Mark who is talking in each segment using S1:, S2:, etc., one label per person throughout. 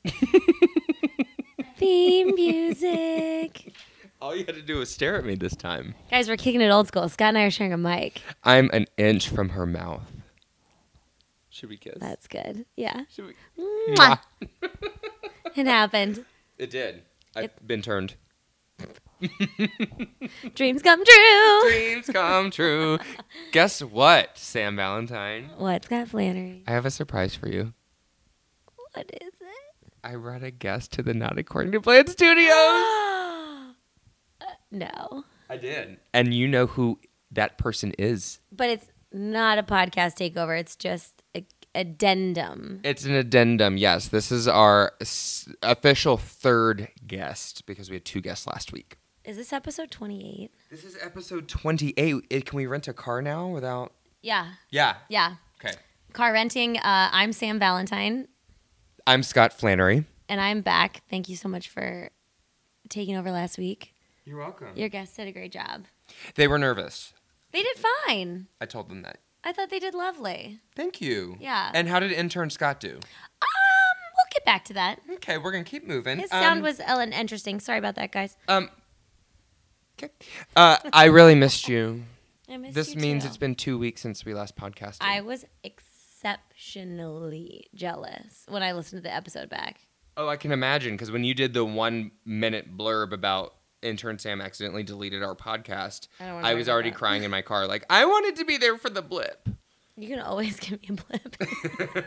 S1: Theme music.
S2: All you had to do was stare at me this time.
S1: Guys, we're kicking it old school. Scott and I are sharing a mic.
S2: I'm an inch from her mouth. Should we kiss?
S1: That's good. Yeah.
S2: Should we?
S1: Mwah. It happened.
S2: It did. I've been turned.
S1: Dreams come true.
S2: Dreams come true. Guess what, Sam Valentine?
S1: What, Scott Flannery?
S2: I have a surprise for you.
S1: What is it?
S2: I brought a guest to the Not According to Plan Studios.
S1: No.
S2: I did. And you know who that person is.
S1: But it's not a podcast takeover. It's just an addendum.
S2: It's an addendum, yes. This is our official third guest because we had 2 guests last week.
S1: Is this episode 28?
S2: This is episode 28. Can we rent a car now without...
S1: Yeah.
S2: Yeah.
S1: Yeah.
S2: Okay.
S1: Car renting. I'm Sam Valentine.
S2: I'm Scott Flannery.
S1: And I'm back. Thank you so much for taking over last week.
S2: You're welcome.
S1: Your guests did a great job.
S2: They were nervous.
S1: They did fine.
S2: I told them that.
S1: I thought they did lovely.
S2: Thank you.
S1: Yeah.
S2: And how did intern Scott do?
S1: We'll get back to that.
S2: Okay, we're going to keep moving.
S1: His sound was interesting. Sorry about that, guys.
S2: Okay. I really missed you.
S1: I missed
S2: This
S1: you
S2: means
S1: too.
S2: it's been 2 weeks since we last podcasted.
S1: I was exceptionally jealous when I listened to the episode back.
S2: Oh, I can imagine, because when you did the 1-minute blurb about intern Sam accidentally deleted our podcast, I was already crying in my car like, I wanted to be there for the blip.
S1: You can always give me a blip.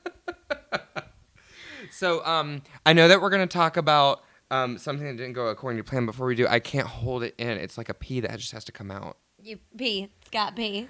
S2: So I know that we're going to talk about something that didn't go according to plan. Before we do, I can't hold it in. It's like a pee that just has to come out.
S1: You pee. Scott pee.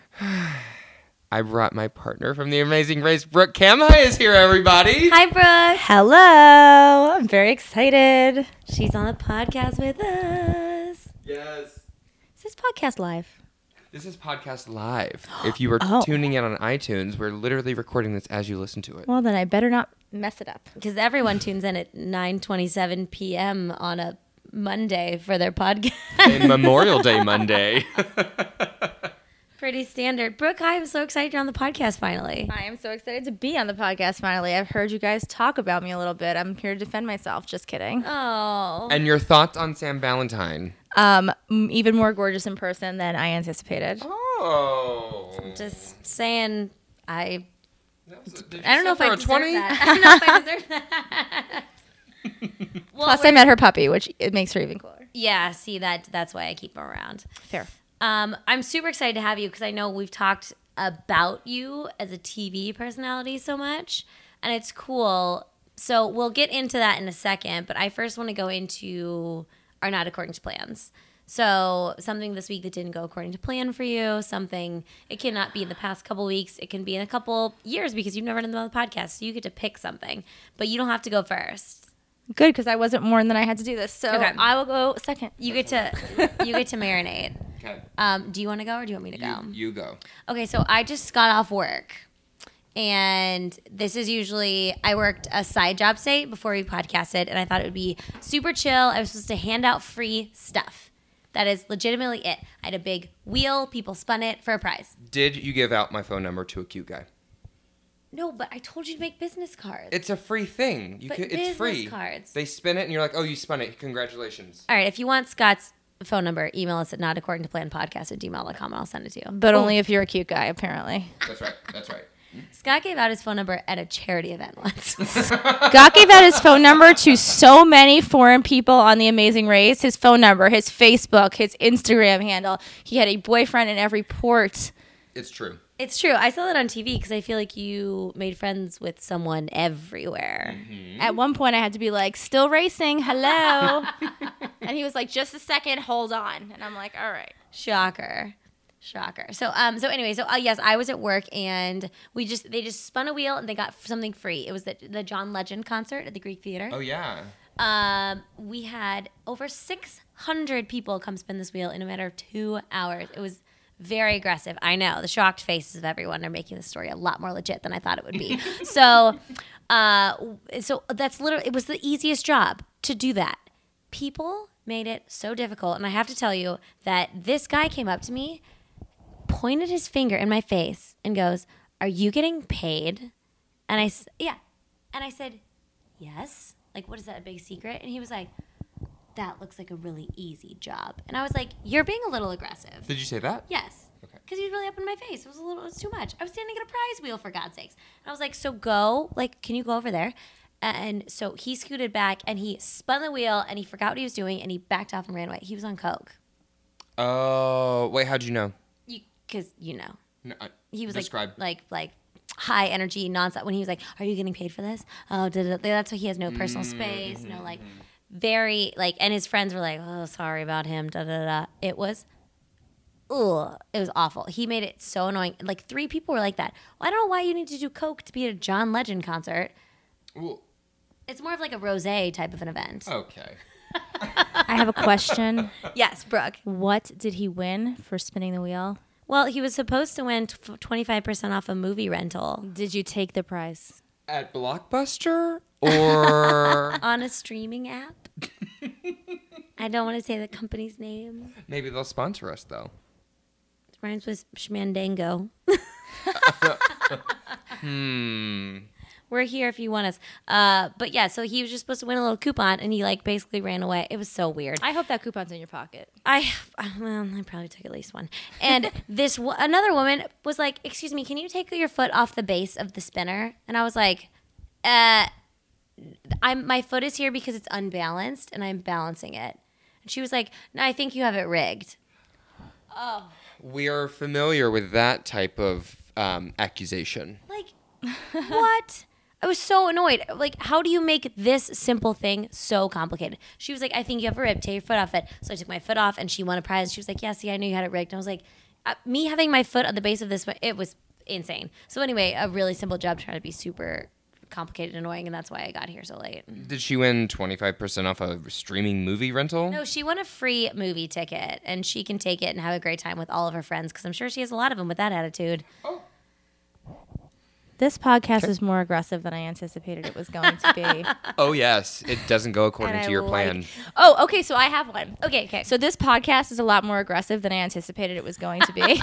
S2: I brought my partner from The Amazing Race. Brooke Kamhi is here, everybody.
S1: Hi, Brooke.
S3: Hello. I'm very excited.
S1: She's on the podcast with us.
S2: Yes.
S1: Is this podcast live?
S2: This is podcast live. If you were tuning in on iTunes, we're literally recording this as you listen to it.
S3: Well, then I better not mess it up.
S1: Because everyone tunes in at 9:27 p.m. on a Monday for their podcast.
S2: A Memorial Day Monday.
S1: Pretty standard. Brooke, hi, I'm so excited you're on the podcast finally.
S3: I am so excited to be on the podcast finally. I've heard you guys talk about me a little bit. I'm here to defend myself. Just kidding.
S1: Oh.
S2: And your thoughts on Sam Valentine?
S3: Even more gorgeous in person than I anticipated.
S2: Oh.
S1: Just saying, I
S2: Did
S1: don't know if I
S2: a
S1: deserve
S2: 20?
S1: that. I don't know if I deserve that. Well,
S3: Plus, I met her puppy, which it makes her even cooler.
S1: Yeah, see, that's why I keep him around.
S3: Fair.
S1: I'm super excited to have you because I know we've talked about you as a TV personality so much, and it's cool. So we'll get into that in a second, but I first want to go into our Not According to Plans. So something this week that didn't go according to plan for you, something, it cannot be in the past couple weeks, it can be in a couple years because you've never done the podcast, so you get to pick something, but you don't have to go first.
S3: Good, because I wasn't warned that I had to do this, so
S1: Okay.
S3: I will go second.
S1: You get to marinate.
S2: Okay.
S1: Do you want to go or do you want me to go?
S2: You go.
S1: Okay, so I just got off work. And this is usually, I worked a side job today before we podcasted, and I thought it would be super chill. I was supposed to hand out free stuff. That is legitimately it. I had a big wheel. People spun it for a prize.
S2: Did you give out my phone number to a cute guy?
S1: No, but I told you to make business cards.
S2: It's a free thing.
S1: But
S2: It's free.
S1: business cards.
S2: They spin it, and you're like, oh, you spun it. Congratulations.
S1: All right, if you want Scott's phone number, email us at notaccordingtoplanpodcast@gmail.com, and I'll send it to you.
S3: But only if you're a cute guy, apparently.
S2: That's right. That's right.
S1: Scott gave out his phone number at a charity event once.
S3: Scott gave out his phone number to so many foreign people on The Amazing Race. His phone number, his Facebook, his Instagram handle. He had a boyfriend in every port.
S2: It's true.
S1: It's true. I saw that on TV because I feel like you made friends with someone everywhere.
S2: Mm-hmm.
S3: At one point, I had to be like, still racing, hello. And he was like, just a second, hold on. And I'm like, all right.
S1: Shocker. So anyway, yes, I was at work and they just spun a wheel and they got something free. It was the John Legend concert at the Greek Theater.
S2: Oh, yeah.
S1: We had over 600 people come spin this wheel in a matter of 2 hours. It was very aggressive. I know. The shocked faces of everyone are making the story a lot more legit than I thought it would be. So that's literally, it was the easiest job to do that. People made it so difficult. And I have to tell you that this guy came up to me, pointed his finger in my face and goes, "Are you getting paid?" And I said, yes. Like, what is that, a big secret? And he was like, that looks like a really easy job. And I was like, you're being a little aggressive.
S2: Did you say that?
S1: Yes.
S2: Okay.
S1: Because he was really up in my face. It was too much. I was standing at a prize wheel, for God's sakes. And I was like, so go, like, can you go over there? And so he scooted back and he spun the wheel and he forgot what he was doing and he backed off and ran away. He was on coke.
S2: Oh, wait, how'd you know?
S1: Because, you know.
S2: No,
S1: He was
S2: describe.
S1: like high energy, nonstop. When he was like, are you getting paid for this? Oh, that's why he has no personal space. No, like, very, like, and his friends were like, oh, sorry about him, da-da-da. It was awful. He made it so annoying. Like, 3 people were like that. Well, I don't know why you need to do coke to be at a John Legend concert.
S2: Ooh.
S1: It's more of like a rosé type of an event.
S2: Okay.
S3: I have a question.
S1: Yes, Brooke.
S3: What did he win for spinning the wheel?
S1: Well, he was supposed to win 25% off a movie rental.
S3: Did you take the prize?
S2: At Blockbuster or
S1: On a streaming app. I don't want to say the company's name.
S2: maybe they'll sponsor us though.
S1: It rhymes with Schmandango. We're here if you want us. But yeah, so he was just supposed to win a little coupon, and he like basically ran away. It was so weird.
S3: I hope that coupon's in your pocket.
S1: I probably took at least one. And another woman was like, "Excuse me, can you take your foot off the base of the spinner?" And I was like, my foot is here because it's unbalanced, and I'm balancing it." And she was like, "No, I think you have it rigged." Oh.
S2: We are familiar with that type of accusation.
S1: Like, what? I was so annoyed. Like, how do you make this simple thing so complicated? She was like, I think you have a rib. Take your foot off it. So I took my foot off, and she won a prize. She was like, yeah, see, I knew you had it rigged. And I was like, me having my foot on the base of this, it was insane. So anyway, a really simple job trying to be super complicated and annoying, and that's why I got here so late.
S2: Did she win 25% off a streaming movie rental?
S1: No, she won a free movie ticket, and she can take it and have a great time with all of her friends, because I'm sure she has a lot of them with that attitude.
S2: Oh.
S3: This podcast is more aggressive than I anticipated it was going to be.
S2: Oh, yes. It doesn't go according to your plan.
S3: Oh, okay, so I have one.
S1: Okay.
S3: So this podcast is a lot more aggressive than I anticipated it was going to be.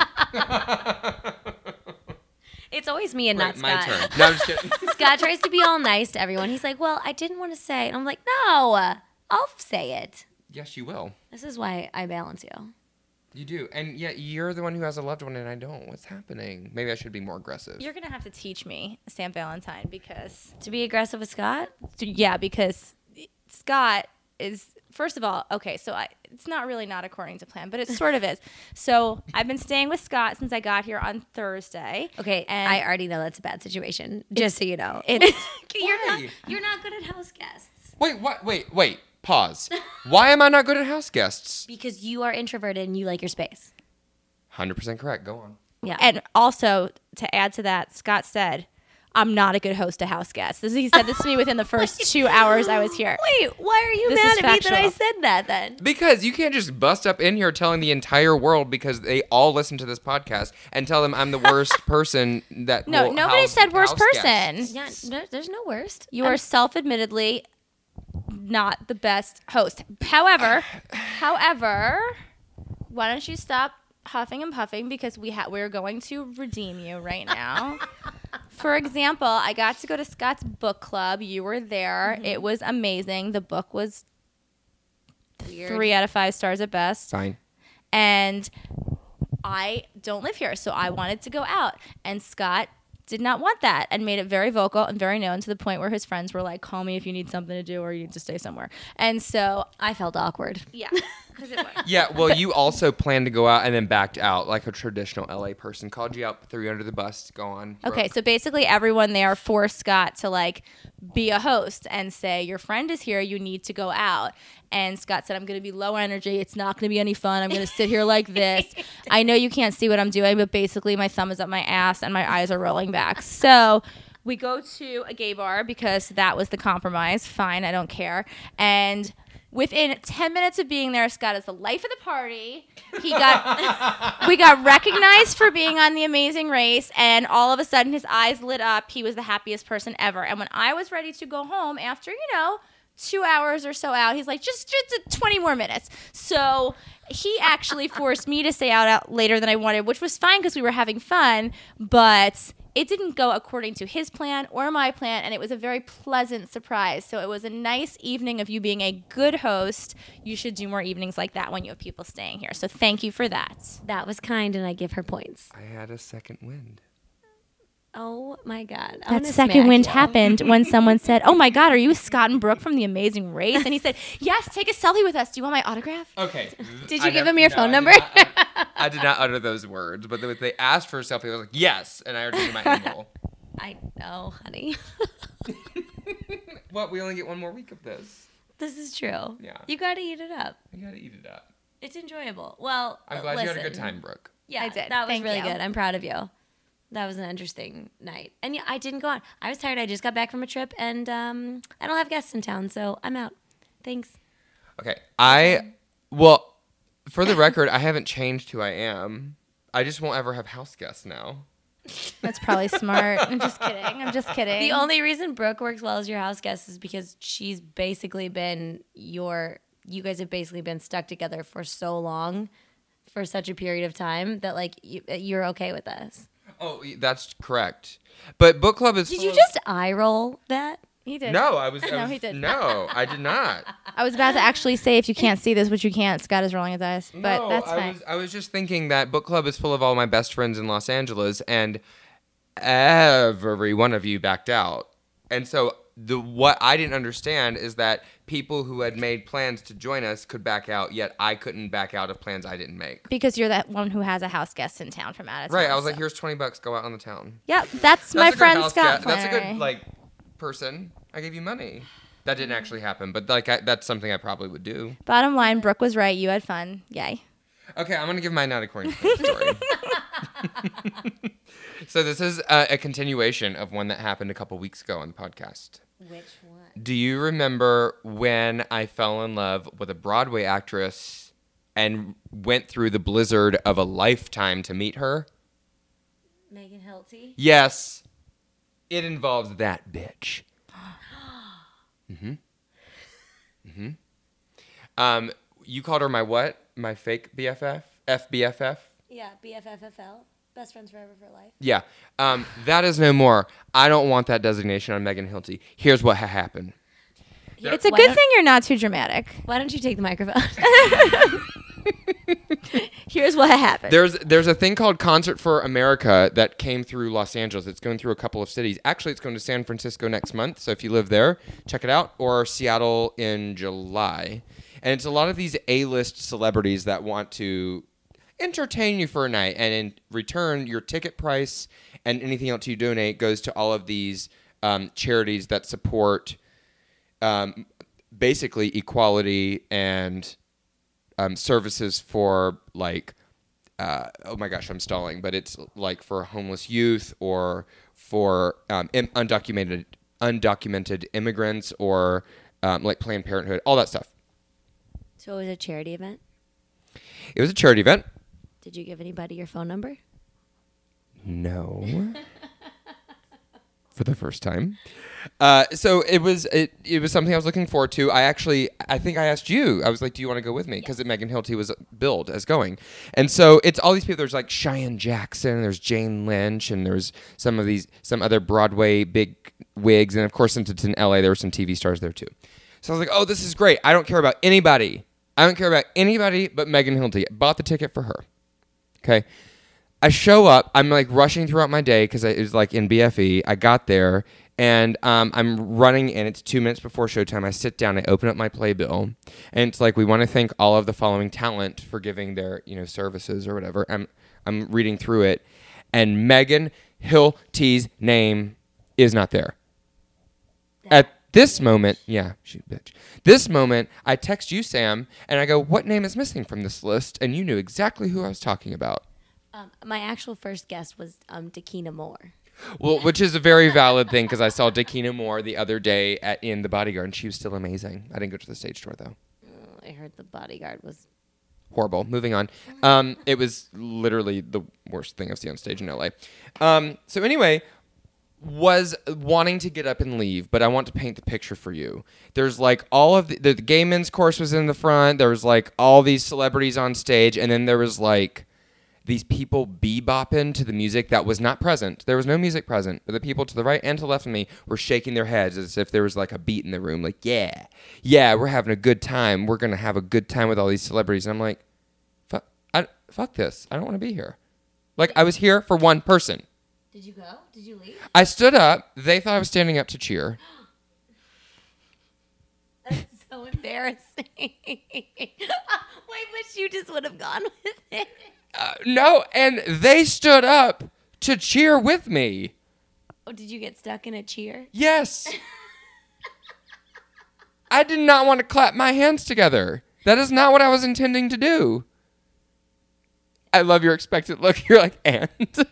S1: It's always me and not Scott.
S2: My turn. No, I'm just kidding.
S1: Scott tries to be all nice to everyone. He's like, well, I didn't want to say. And I'm like, no, I'll say it.
S2: Yes, you will.
S1: This is why I balance you.
S2: You do. And yet you're the one who has a loved one and I don't. What's happening? Maybe I should be more aggressive.
S3: You're going to have to teach me, Sam Valentine, because...
S1: To be aggressive with Scott?
S3: Yeah, because Scott is... First of all, okay, so it's not really not according to plan, but it sort of is. So I've been staying with Scott since I got here on Thursday.
S1: Okay, and I already know that's a bad situation, just so you know. You're not good at house guests.
S2: Wait, what? Wait. Pause. Why am I not good at house guests?
S1: Because you are introverted and you like your space.
S2: 100% correct. Go on.
S1: Yeah.
S3: And also, to add to that, Scott said, I'm not a good host to house guests. He said this to me within the first 2 hours I was here.
S1: Wait, why are you mad at me that I said that then?
S2: Because you can't just bust up in here telling the entire world, because they all listen to this podcast, and tell them I'm the worst person that
S3: No, nobody said worst person.
S1: Yeah, there's no worst.
S3: You are self-admittedly not the best host. However, why don't you stop huffing and puffing, because we're going to redeem you right now. For example, I got to go to Scott's book club. You were there. Mm-hmm. It was amazing. The book was weird. 3 out of 5 stars at best.
S2: Fine.
S3: And I don't live here, so I wanted to go out. And Scott did not want that and made it very vocal and very known, to the point where his friends were like, call me if you need something to do or you need to stay somewhere. And so
S1: I felt awkward.
S3: Yeah. It was.
S2: Yeah, well, you also planned to go out and then backed out like a traditional LA person. Called you out, threw you under the bus. Go on. Brooke.
S3: Okay, so basically everyone there forced Scott to like be a host and say, your friend is here, you need to go out. And Scott said, I'm going to be low energy. It's not going to be any fun. I'm going to sit here like this. I know you can't see what I'm doing, but basically my thumb is up my ass and my eyes are rolling back. So we go to a gay bar because that was the compromise. Fine, I don't care. And within 10 minutes of being there, Scott is the life of the party. We got recognized for being on The Amazing Race, and all of a sudden his eyes lit up. He was the happiest person ever. And when I was ready to go home after, 2 hours or so out, he's like, just 20 more minutes. So he actually forced me to stay out later than I wanted, which was fine because we were having fun, but it didn't go according to his plan or my plan, and it was a very pleasant surprise. So it was a nice evening of you being a good host. You should do more evenings like that when you have people staying here. So thank you for that.
S1: That was kind, and I give her points.
S2: I had a second wind.
S1: Oh my God.
S3: That second wind happened when someone said, "Oh my God, are you Scott and Brooke from The Amazing Race?" And he said, "Yes, take a selfie with us. Do you want my autograph?"
S2: Okay.
S1: Did you give him your phone number?
S2: I did not utter those words, but they asked for a selfie. I was like, yes, and I already did my angle.
S1: I know, honey.
S2: What? We only get one more week of this.
S1: This is true.
S2: Yeah.
S1: You got to eat it up.
S2: You got to eat it up.
S1: It's enjoyable. Well,
S2: I'm glad you had a good time, Brooke.
S1: Yeah,
S3: I did.
S1: That was
S3: Thank
S1: really
S3: you.
S1: good. I'm proud of you. That was an interesting night. And yeah, I didn't go on. I was tired. I just got back from a trip, and I don't have guests in town, so I'm out. Thanks.
S2: Okay. Well, for the record, I haven't changed who I am. I just won't ever have house guests now.
S3: That's probably smart. I'm just kidding.
S1: The only reason Brooke works well as your house guest is because she's basically been you guys have basically been stuck together for so long, for such a period of time that like you're okay with us.
S2: Oh, that's correct. But book club is.
S1: Did you just eye roll that?
S3: He did.
S2: No, I was.
S3: No, he did.
S2: No, I did not.
S3: I was about to actually say, if you can't see this, which you can't, Scott is rolling his eyes. But
S2: No,
S3: that's fine.
S2: I was just thinking that book club is full of all my best friends in Los Angeles, and every one of you backed out. And so what I didn't understand is that people who had made plans to join us could back out, yet I couldn't back out of plans I didn't make.
S3: Because you're that one who has a house guest in town from out of town.
S2: Right. I was like,
S3: so.
S2: here's $20. Go out on the town.
S3: Yep, that's my
S2: a good
S3: friend
S2: house
S3: Scott.
S2: That's a
S3: Flannery.
S2: good person. I gave you money. That didn't actually happen, but that's something I probably would do.
S3: Bottom line, Brooke was right. You had fun. Yay.
S2: Okay, I'm gonna give mine not according to the story. So this is a continuation of one that happened a couple weeks ago on the podcast.
S1: Which one?
S2: Do you remember when I fell in love with a Broadway actress and went through the blizzard of a lifetime to meet her?
S1: Megan Hilty?
S2: Yes. It involves that bitch. You called her my what? My fake BFF? FBFF?
S1: Yeah, BFFFL. Best friends forever for life.
S2: Yeah. That is no more. I don't want that designation on Megan Hilty. Here's what happened.
S3: It's a good thing you're not too dramatic.
S1: Why don't you take the microphone?
S3: Here's what happened.
S2: There's a thing called Concert for America that came through Los Angeles. It's going through a couple of cities. Actually, it's going to San Francisco next month. So if you live there, check it out. Or Seattle in July. And it's a lot of these A-list celebrities that want to entertain you for a night. And in return, your ticket price and anything else you donate goes to all of these charities that support basically equality and services for oh my gosh, I'm stalling, but it's like for homeless youth or for undocumented immigrants or like Planned Parenthood, all that stuff.
S1: So it was a charity event?
S2: It was a charity event.
S1: Did you give anybody your phone number?
S2: No. For the first time. So it was something I was looking forward to. I think I asked you. I was like, do you want to go with me? Because Megan Hilty was billed as going. And so it's all these people. There's like Cheyenne Jackson, there's Jane Lynch, and there's some other Broadway big wigs. And of course, since it's in LA, there were some TV stars there too. So I was like, oh, this is great. I don't care about anybody. But Megan Hilty. I bought the ticket for her. Okay. I show up. I'm like rushing throughout my day because it was like in BFE. I got there and I'm running in. It's 2 minutes before showtime. I sit down. I open up my playbill, and it's like, we want to thank all of the following talent for giving their services or whatever. I'm reading through it, and Megan Hilty's name is not there. At this moment, This moment, I text you, Sam, and I go, what name is missing from this list? And you knew exactly who I was talking about.
S1: My actual first guest was Dakina Moore.
S2: Well, which is a very valid thing because I saw Dakina Moore the other day in The Bodyguard, and she was still amazing. I didn't go to the stage tour, though.
S1: I heard The Bodyguard was
S2: horrible. Moving on. It was literally the worst thing I've seen on stage in LA. So anyway, was wanting to get up and leave, but I want to paint the picture for you. There's like all of the gay men's course was in the front. There was like all these celebrities on stage, and then there was like these people bebopping to the music that was not present. There was no music present, but the people to the right and to the left of me were shaking their heads as if there was like a beat in the room. Like, yeah, we're having a good time. We're going to have a good time with all these celebrities. And I'm like, fuck this. I don't want to be here. Like, I was here for one person.
S1: Did you go? Did you leave?
S2: I stood up. They thought I was standing up to cheer.
S1: That's so embarrassing. Wait, but you just would have gone with it.
S2: No, and they stood up to cheer with me.
S1: Oh, did you get stuck in a cheer?
S2: Yes. I did not want to clap my hands together. That is not what I was intending to do. I love your expectant look. You're like, and?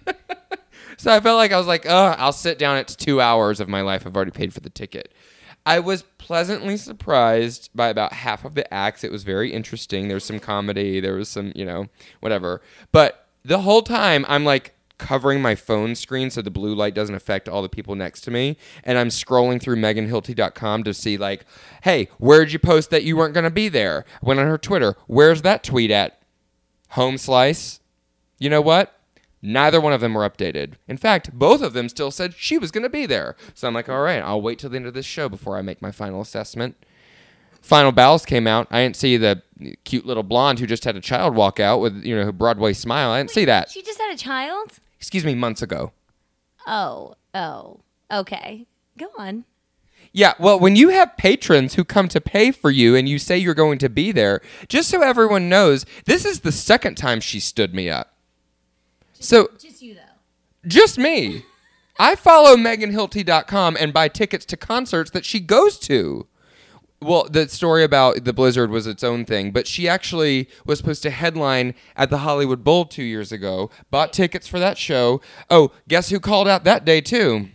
S2: So I felt like I was like, I'll sit down. It's 2 hours of my life. I've already paid for the ticket. I was pleasantly surprised by about half of the acts. It was very interesting. There was some comedy. There was some, whatever. But the whole time, I'm like covering my phone screen so the blue light doesn't affect all the people next to me. And I'm scrolling through MeganHilty.com to see like, hey, where'd you post that you weren't going to be there? I went on her Twitter. Where's that tweet at? Home slice. You know what? Neither one of them were updated. In fact, both of them still said she was going to be there. So I'm like, all right, I'll wait till the end of this show before I make my final assessment. Final Bows came out. I didn't see the cute little blonde who just had a child walk out with, her Broadway smile. I didn't see that.
S1: She just had a child?
S2: Excuse me, months ago.
S1: Oh, okay. Go on.
S2: Yeah, well, when you have patrons who come to pay for you and you say you're going to be there, just so everyone knows, this is the second time she stood me up.
S1: Just you, though.
S2: Just me. I follow MeganHilty.com and buy tickets to concerts that she goes to. Well, the story about the blizzard was its own thing, but she actually was supposed to headline at the Hollywood Bowl 2 years ago, bought tickets for that show. Oh, guess who called out that day, too?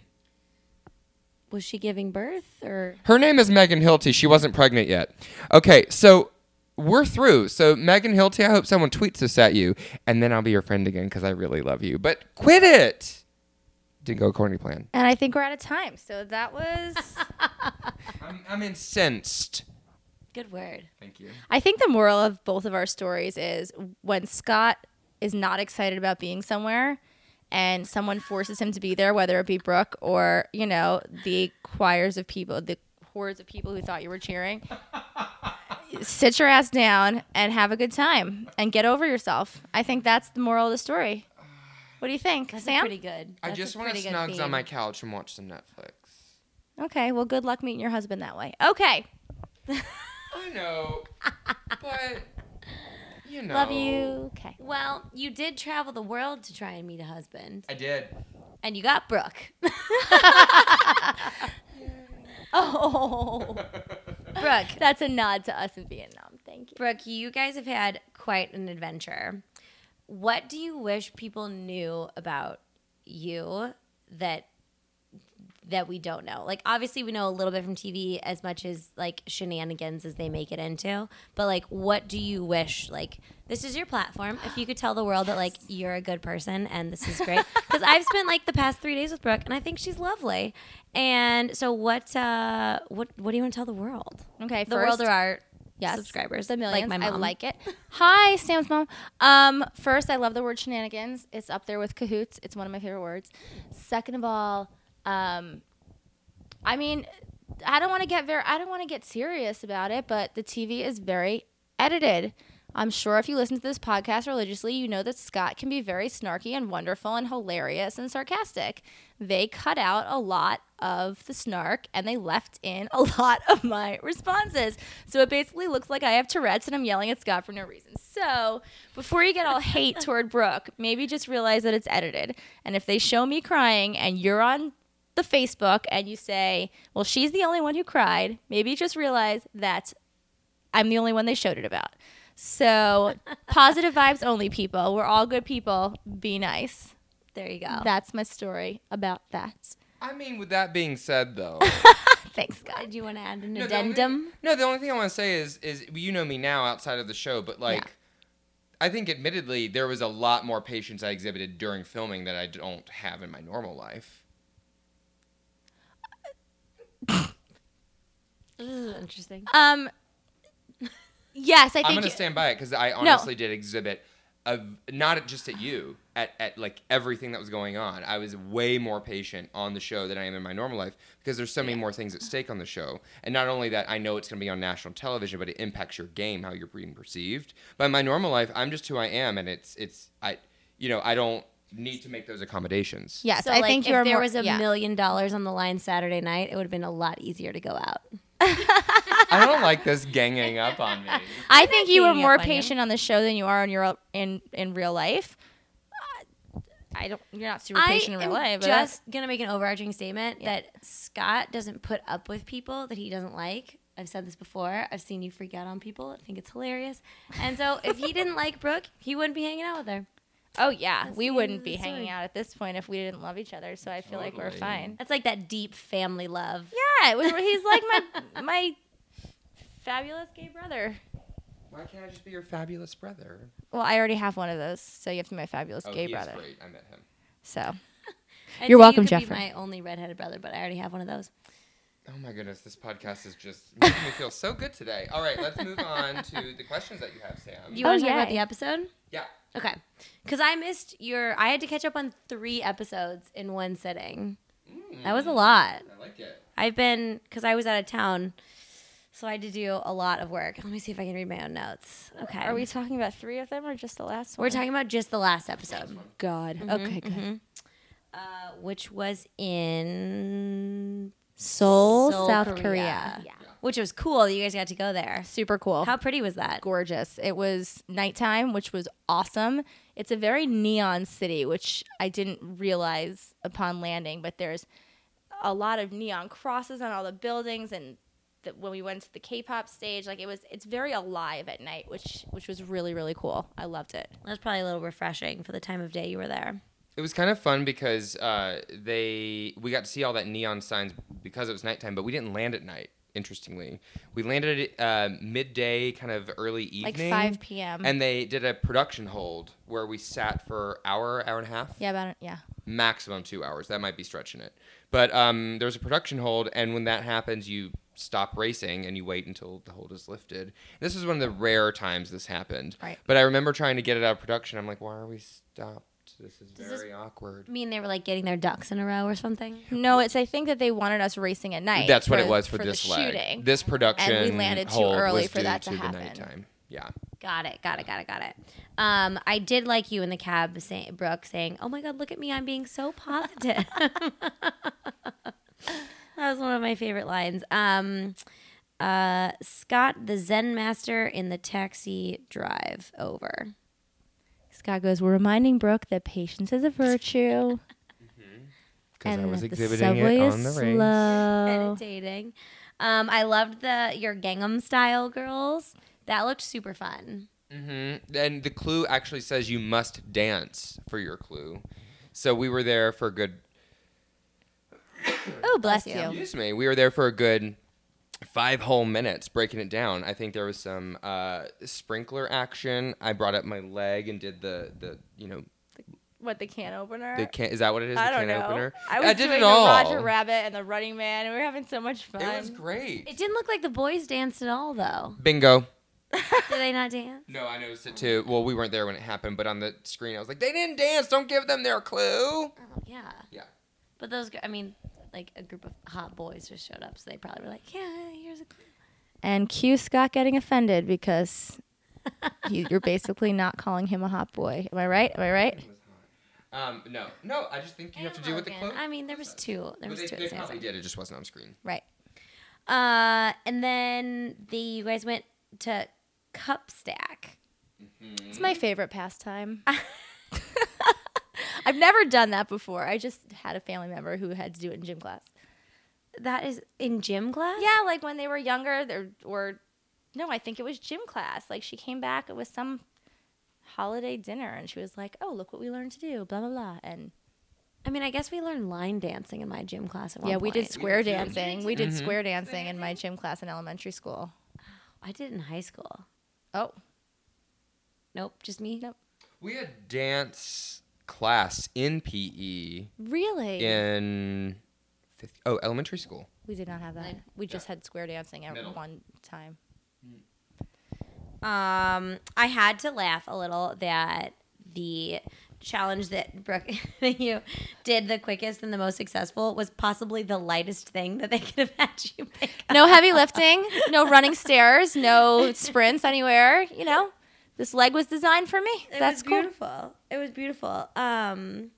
S1: Was she giving birth, or?
S2: Her name is Megan Hilty. She wasn't pregnant yet. Okay, so we're through. So, Megan Hilty, I hope someone tweets this at you, and then I'll be your friend again because I really love you. But quit it! Didn't go according to plan.
S3: And I think we're out of time. So that was...
S2: I'm incensed.
S1: Good word.
S2: Thank you.
S3: I think the moral of both of our stories is when Scott is not excited about being somewhere and someone forces him to be there, whether it be Brooke or, the choirs of people, the hordes of people who thought you were cheering, sit your ass down and have a good time and get over yourself. I think that's the moral of the story. What do you think,
S1: That's
S3: Sam?
S1: pretty good.
S2: I just want to snugs on my couch and watch some Netflix.
S3: Okay, well, good luck meeting your husband that way. Okay.
S2: I know, but,
S3: Love you. Okay.
S1: Well, you did travel the world to try and meet a husband.
S2: I did.
S1: And you got Brooke.
S3: Oh.
S1: Brooke.
S3: That's a nod to us in Vietnam. Thank you.
S1: Brooke, you guys have had quite an adventure. What do you wish people knew about you that we don't know? Like, obviously we know a little bit from TV, as much as like shenanigans as they make it into, but like, what do you wish, like, this is your platform, if you could tell the world that like you're a good person and this is great, because I've spent like the past 3 days with Brooke and I think she's lovely. And so what do you want to tell the world?
S3: Okay,
S1: The world are our
S3: Yes.
S1: subscribers,
S3: The millions.
S1: like my mom.
S3: I like it. Hi, Sam's mom. First, I love the word shenanigans. It's up there with cahoots. It's one of my favorite words. Second of all, I mean, I don't want to get serious about it, but the TV is very edited. I'm sure if you listen to this podcast religiously, you know that Scott can be very snarky and wonderful and hilarious and sarcastic. They cut out a lot of the snark and they left in a lot of my responses. So it basically looks like I have Tourette's and I'm yelling at Scott for no reason. So before you get all hate toward Brooke, maybe just realize that it's edited. And if they show me crying and you're on the Facebook and you say, well, she's the only one who cried, maybe just realize that I'm the only one they showed it about. So positive vibes only, people. We're all good people. Be nice.
S1: There you go.
S3: That's my story about that.
S2: I mean, with that being said, though.
S3: Thanks, God.
S1: Did you want to add an
S2: No,
S1: addendum?
S2: the only thing I want to say is you know me now outside of the show, but like,
S3: Yeah.
S2: I think admittedly there was a lot more patience I exhibited during filming that I don't have in my normal life.
S1: This is interesting.
S3: Yes, I think
S2: I'm going to stand by it because I honestly did exhibit of not just at you, at like everything that was going on. I was way more patient on the show than I am in my normal life because there's so many more things at stake on the show. And not only that, I know it's going to be on national television, but it impacts your game, how you're being perceived. But in my normal life, I'm just who I am, and I don't need to make those accommodations.
S3: Yes,
S1: So
S3: I
S1: like,
S3: think
S1: if
S3: you're
S1: there
S3: more,
S1: was $1 million on the line Saturday night, it would have been a lot easier to go out.
S2: I don't like this ganging up on me.
S3: I think you were
S1: ganging
S3: more
S1: up on you.
S3: patient on the show than you are in real life. You're not super patient in real life. But
S1: just gonna make an overarching statement that Scott doesn't put up with people that he doesn't like. I've said this before. I've seen you freak out on people. I think it's hilarious. And so if he didn't like Brooke, he wouldn't be hanging out with her.
S3: oh yeah,
S1: That's
S3: we
S1: the
S3: wouldn't
S1: end of
S3: be
S1: the story.
S3: hanging out at this point if we didn't love each other. So I feel like we're
S2: Totally.
S3: fine.
S1: That's like that deep family love.
S3: Yeah, he's like my fabulous gay brother.
S2: Why can't I just be your fabulous brother?
S3: Well, I already have one of those, so you have to be my fabulous gay
S2: he
S3: brother.
S2: is great. I met him.
S3: So
S1: I'd
S3: You're
S1: say
S3: welcome,
S1: you could
S3: Jeffrey.
S1: Be my only redheaded brother, but I already have one of those.
S2: Oh my goodness, this podcast is just making me feel so good today. All right, let's move on to the questions that you have, Sam.
S1: Do you want to talk
S3: yay.
S1: about the episode?
S2: Yeah.
S1: Okay. Because I missed I had to catch up on 3 episodes in one sitting. That was a lot.
S2: I like it.
S1: Because I was out of town, so I had to do a lot of work. Let me see if I can read my own notes. Okay.
S3: are we talking about 3 of them or just the last one?
S1: We're talking about just the last episode,
S3: God. Okay, good.
S1: which was in
S3: Seoul,
S1: Seoul,
S3: South
S1: Korea.
S3: Korea.
S1: Yeah. Which was cool. You guys got to go there.
S3: Super cool.
S1: How pretty was that?
S3: Gorgeous. It was nighttime, which was awesome. It's a very neon city, which I didn't realize upon landing, but there's a lot of neon crosses on all the buildings, and when we went to the K-pop stage, like it's very alive at night, which was really, really cool. I loved it.
S1: That was probably a little refreshing for the time of day you were there.
S2: It was kind of fun because we got to see all that neon signs because it was nighttime, but we didn't land at night. Interestingly, we landed at midday, kind of early evening,
S3: Like 5 p.m.
S2: and they did a production hold where we sat for hour and a half.
S3: Yeah,
S2: Maximum 2 hours. That might be stretching it, but there's a production hold, and when that happens, you stop racing and you wait until the hold is lifted. This was one of the rare times this happened.
S3: Right.
S2: But I remember trying to get it out of production. I'm like, why are we stopped? This is
S1: Does
S2: very awkward.
S1: I mean, they were like getting their ducks in a row or something.
S3: No, I think that they wanted us racing at night.
S2: That's what it was for
S3: the
S2: this leg.
S3: shooting.
S2: This production
S3: And we landed too
S2: hold
S3: early
S2: was
S3: for
S2: due
S3: that to
S2: the
S3: happen.
S2: nighttime. Yeah.
S1: Got it. I did like you in the cab, Brooke, saying, "Oh my God, look at me! I'm being so positive." That was one of my favorite lines. Scott, the Zen master in the taxi drive over.
S3: Scott goes, "We're reminding Brooke that patience is a virtue."
S2: Because I was
S3: that the
S2: exhibiting
S3: subway
S2: it
S3: is
S2: on the race.
S3: slow.
S1: Meditating. I loved your Gangnam Style girls. That looked super fun.
S2: Mm-hmm. And the clue actually says you must dance for your clue. So we were there for a good.
S3: Oh, bless
S1: you.
S3: you.
S2: Excuse me. We were there for a good 5 whole minutes breaking it down. I think there was some sprinkler action. I brought up my leg and did the
S3: What, the can opener?
S2: is that what it is?
S3: I
S2: the
S3: don't
S2: can
S3: know.
S2: opener.
S3: I was
S2: did
S3: doing
S2: it all.
S3: the Roger Rabbit and the Running Man, and we were having so much fun.
S2: It was great.
S1: It didn't look like the boys danced at all, though.
S2: Bingo.
S1: Did they not dance?
S2: No, I noticed it too. Well, we weren't there when it happened, but on the screen, I was like, they didn't dance. Don't give them their clue.
S1: Oh, yeah.
S2: Yeah.
S1: But those, I mean, like a group of hot boys just showed up, so they probably were like, "Yeah, here's a clue."
S3: And cue Scott getting offended because you're basically not calling him a hot boy. Am I right?
S2: No. I just think you have to do with the clue.
S1: I mean, there was 2. There was 2
S2: They
S1: at
S2: probably
S1: Samsung.
S2: did. It just wasn't on screen.
S3: Right.
S1: And then you guys went to Cup Stack.
S3: It's my favorite pastime. I've never done that before. I just had a family member who had to do it in gym class.
S1: That is in gym class?
S3: Yeah, like when they were younger, I think it was gym class. Like she came back, it was some holiday dinner, and she was like, "Oh, look what we learned to do, blah blah blah." And
S1: I mean, I guess we learned line dancing in my gym class at one point.
S3: we did square
S2: did.
S3: dancing. We did square dancing in my gym class in elementary school.
S1: I did it in high school.
S3: Oh,
S1: Nope, just me.
S3: Nope.
S2: We had dance class in PE
S3: really?
S2: in elementary school.
S3: We did not have that.
S1: Like-
S3: We just had square dancing at
S2: Middle.
S3: one time.
S1: I had to laugh a little that the challenge that Brooke that you did the quickest and the most successful was possibly the lightest thing that they could have had you pick up.
S3: No heavy lifting, no running stairs, no sprints anywhere. You know, this leg was designed for me. That's cool.
S1: Beautiful. It was beautiful.
S3: And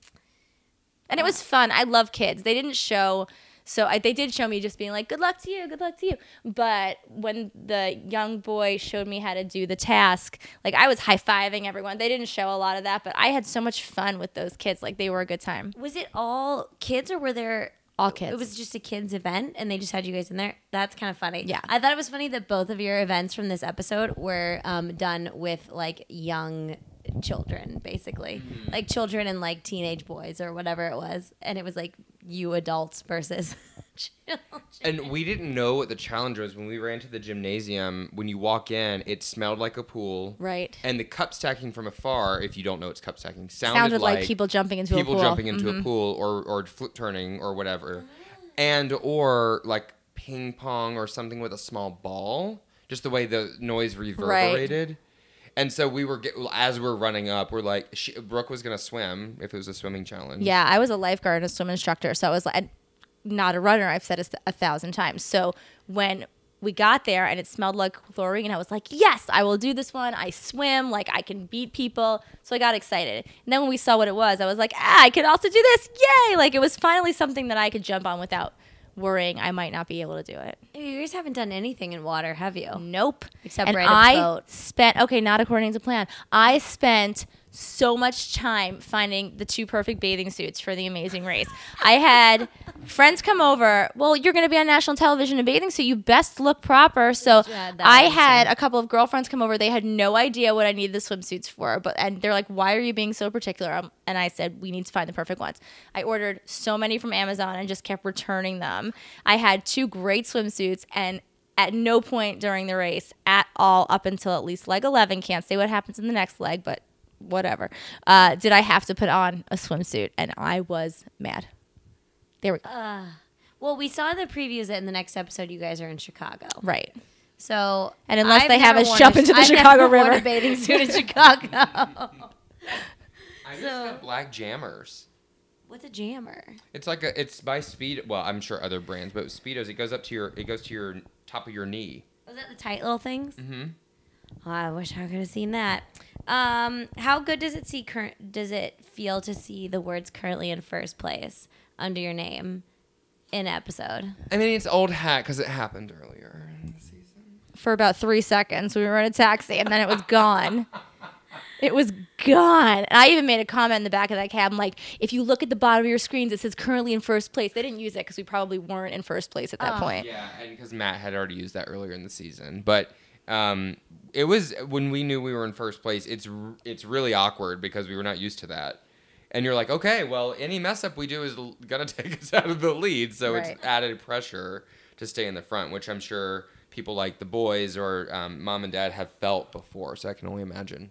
S3: it was fun. I love kids. They didn't show. So they did show me just being like, good luck to you, good luck to you. But when the young boy showed me how to do the task, like I was high-fiving everyone. They didn't show a lot of that, but I had so much fun with those kids. Like they were a good time.
S1: Was it all kids or were there...
S3: All kids.
S1: It was just a kids event and they just had you guys in there? That's kind of funny.
S3: Yeah.
S1: I thought it was funny that both of your events from this episode were done with like young children, basically. Like children and like teenage boys or whatever it was. And it was like you adults versus children.
S2: And we didn't know what the challenge was when we ran to the gymnasium. When you walk in, it smelled like a pool.
S3: Right.
S2: And the cup stacking from afar, if you don't know it's cup stacking,
S3: Sounded like people jumping into a pool.
S2: People jumping into a pool or flip turning or whatever. And or like ping pong or something with a small ball. Just the way the noise reverberated. Right. And so we were, as we're running up, we're like, Brooke was going to swim if it was a swimming challenge.
S3: Yeah, I was a lifeguard and a swim instructor, so I was like, not a runner. I've said it 1,000 times. So when we got there and it smelled like chlorine, I was like, yes, I will do this one. I swim, like I can beat people. So I got excited. And then when we saw what it was, I was like, I could also do this. Yay! Like it was finally something that I could jump on without worrying I might not be able to do it.
S1: You guys haven't done anything in water, have you?
S3: Nope.
S1: Except
S3: and
S1: ride a boat.
S3: Not according to plan. I spent so much time finding the 2 perfect bathing suits for the Amazing Race. I had friends come over. Well, you're going to be on national television in a bathing suit. You best look proper. So I had a couple of girlfriends come over. They had no idea what I needed the swimsuits for. And they're like, why are you being so particular? And I said, we need to find the perfect ones. I ordered so many from Amazon and just kept returning them. I had 2 great swimsuits and at no point during the race at all up until at least leg 11, can't say what happens in the next leg, but whatever, did I have to put on a swimsuit, and I was mad. There we go.
S1: Well, we saw the previews that in the next episode you guys are in Chicago.
S3: Right.
S1: So,
S3: and unless they have us jump into the Chicago River.
S1: I've never worn a bathing suit in Chicago.
S2: I just have black jammers.
S1: What's a jammer?
S2: It's like it's by Speed. Well, I'm sure other brands, but Speedos, it goes to your top of your knee.
S1: Was that the tight little things?
S2: Mm-hmm.
S1: Oh, I wish I could have seen that. How good does it feel to see the words currently in first place under your name in an episode?
S2: I mean, it's old hat because it happened earlier in the season.
S3: For about 3 seconds, we were in a taxi, and then it was gone. It was gone. And I even made a comment in the back of that cab. I'm like, if you look at the bottom of your screens, it says currently in first place. They didn't use it because we probably weren't in first place at that point.
S2: Yeah, and because Matt had already used that earlier in the season. But it was when we knew we were in first place. It's really awkward because we were not used to that. And you're like, okay, well, any mess up we do is gonna take us out of the lead. So
S3: Right.
S2: It's added pressure to stay in the front, which I'm sure people like the boys or mom and dad have felt before. So I can only imagine.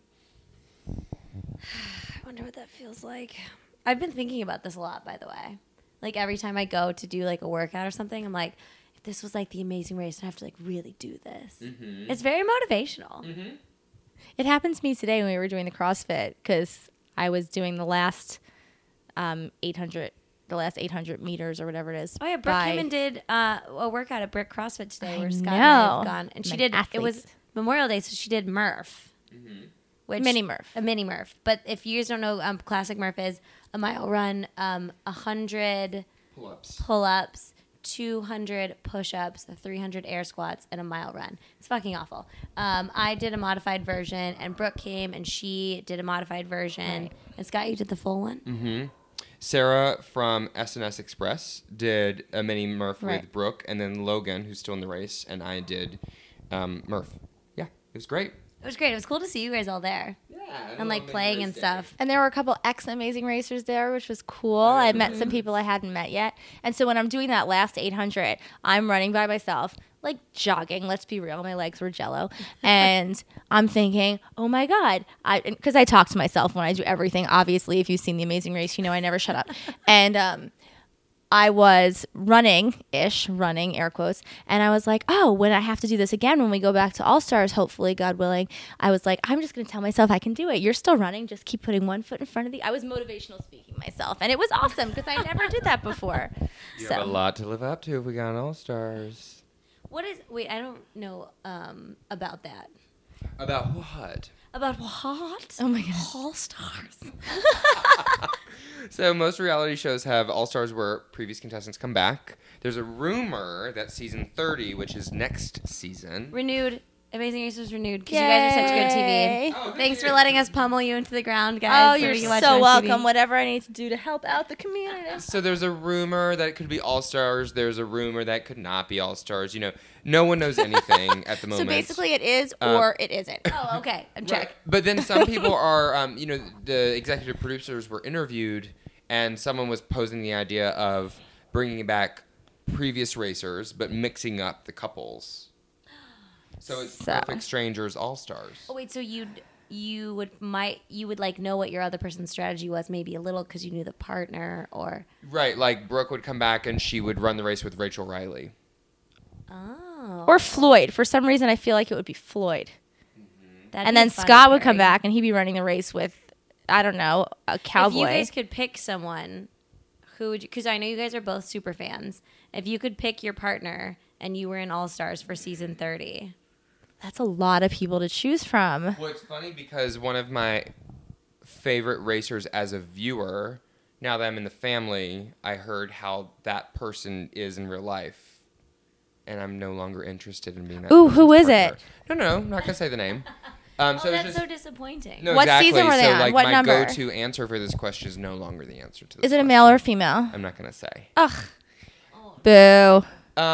S1: I wonder what that feels like. I've been thinking about this a lot, by the way. Like every time I go to do like a workout or something, I'm like, if this was like the Amazing Race, I'd have to like really do this. Mm-hmm. It's very motivational.
S2: Mm-hmm.
S3: It happened to me today when we were doing the CrossFit because I was doing the last 800 meters or whatever it is.
S1: Oh yeah, Brooke came and did a workout at Brick CrossFit today where Scott and I have gone, and she did.
S3: Athletes.
S1: It was Memorial Day, so she did Murph.
S2: Mm-hmm.
S3: Mini Murph.
S1: A mini Murph. But if you guys don't know, classic Murph is a mile run, 100 pull-ups, 200 push-ups, 300 air squats, and a mile run. It's fucking awful. I did a modified version, and Brooke came, and she did a modified version. Right. And Scott, you did the full one?
S2: Mm-hmm. Sarah from SNS Express did a mini Murph
S3: Right.
S2: with Brooke, and then Logan, who's still in the race, and I did Murph. Yeah, it was great.
S1: It was great. It was cool to see you guys all there.
S2: Yeah.
S1: And like playing and stuff.
S3: And there were a couple ex-Amazing Racers there, which was cool. I met some people I hadn't met yet. And so when I'm doing that last 800, I'm running by myself, like jogging. Let's be real. My legs were jello. And I'm thinking, oh my God. Because I talk to myself when I do everything. Obviously, if you've seen The Amazing Race, you know I never shut up. And I was running, air quotes, and I was like, oh, when I have to do this again, when we go back to All-Stars, hopefully, God willing, I was like, I'm just going to tell myself I can do it. You're still running. Just keep putting one foot in front of the... I was motivational speaking myself, and it was awesome because I never did that before.
S2: You have a lot to live up to if we got an All-Stars.
S1: What is... Wait, I don't know about that.
S2: About what?
S1: About what?
S3: Oh, my God.
S1: All-Stars.
S2: So most reality shows have All-Stars where previous contestants come back. There's a rumor that season 30, which is next season.
S1: Renewed. Amazing Racers renewed because you guys are such good TV.
S2: Oh,
S1: Thanks for letting us pummel you into the ground, guys.
S3: Oh,
S1: so
S3: you're
S1: we can watch
S3: so
S1: it on
S3: welcome.
S1: TV.
S3: Whatever I need to do to help out the community.
S2: So there's a rumor that it could be All-Stars. There's a rumor that it could not be All-Stars. You know, no one knows anything at the moment.
S3: So basically it is or it isn't.
S1: Oh, okay. I'm check.
S2: Right. But then some people are, the executive producers were interviewed, and someone was posing the idea of bringing back previous racers, but mixing up the couples. So it's Perfect Strangers All-Stars.
S1: Oh wait, so you would like know what your other person's strategy was, maybe a little because you knew the partner, or
S2: Right, like Brooke would come back and she would run the race with Rachel Riley.
S1: oh,
S3: Or Floyd. For some reason, I feel like it would be Floyd.
S1: that'd
S3: And
S1: be a
S3: then
S1: fun
S3: Scott would come
S1: pairing.
S3: back and he'd be running the race with, I don't know, a cowboy.
S1: If you guys could pick someone, who would you? Because I know you guys are both super fans. If you could pick your partner and you were in All Stars for season 30,
S3: That's a lot of people to choose from.
S2: Well, it's funny because one of my favorite racers as a viewer, now that I'm in the family, I heard how that person is in real life. And I'm no longer interested in being that
S3: Ooh, who
S2: person's
S3: is
S2: partner.
S3: it?
S2: No, I'm not going to say the name.
S1: oh,
S2: So it's
S1: that's
S2: just,
S1: so disappointing.
S2: no,
S3: What
S2: exactly.
S3: season were they
S2: so,
S3: on?
S2: like,
S3: What
S2: my
S3: number?
S2: go-to answer for this question is no longer the answer to this
S3: Is it a
S2: question.
S3: male or female?
S2: I'm not going to say.
S3: Ugh. Boo.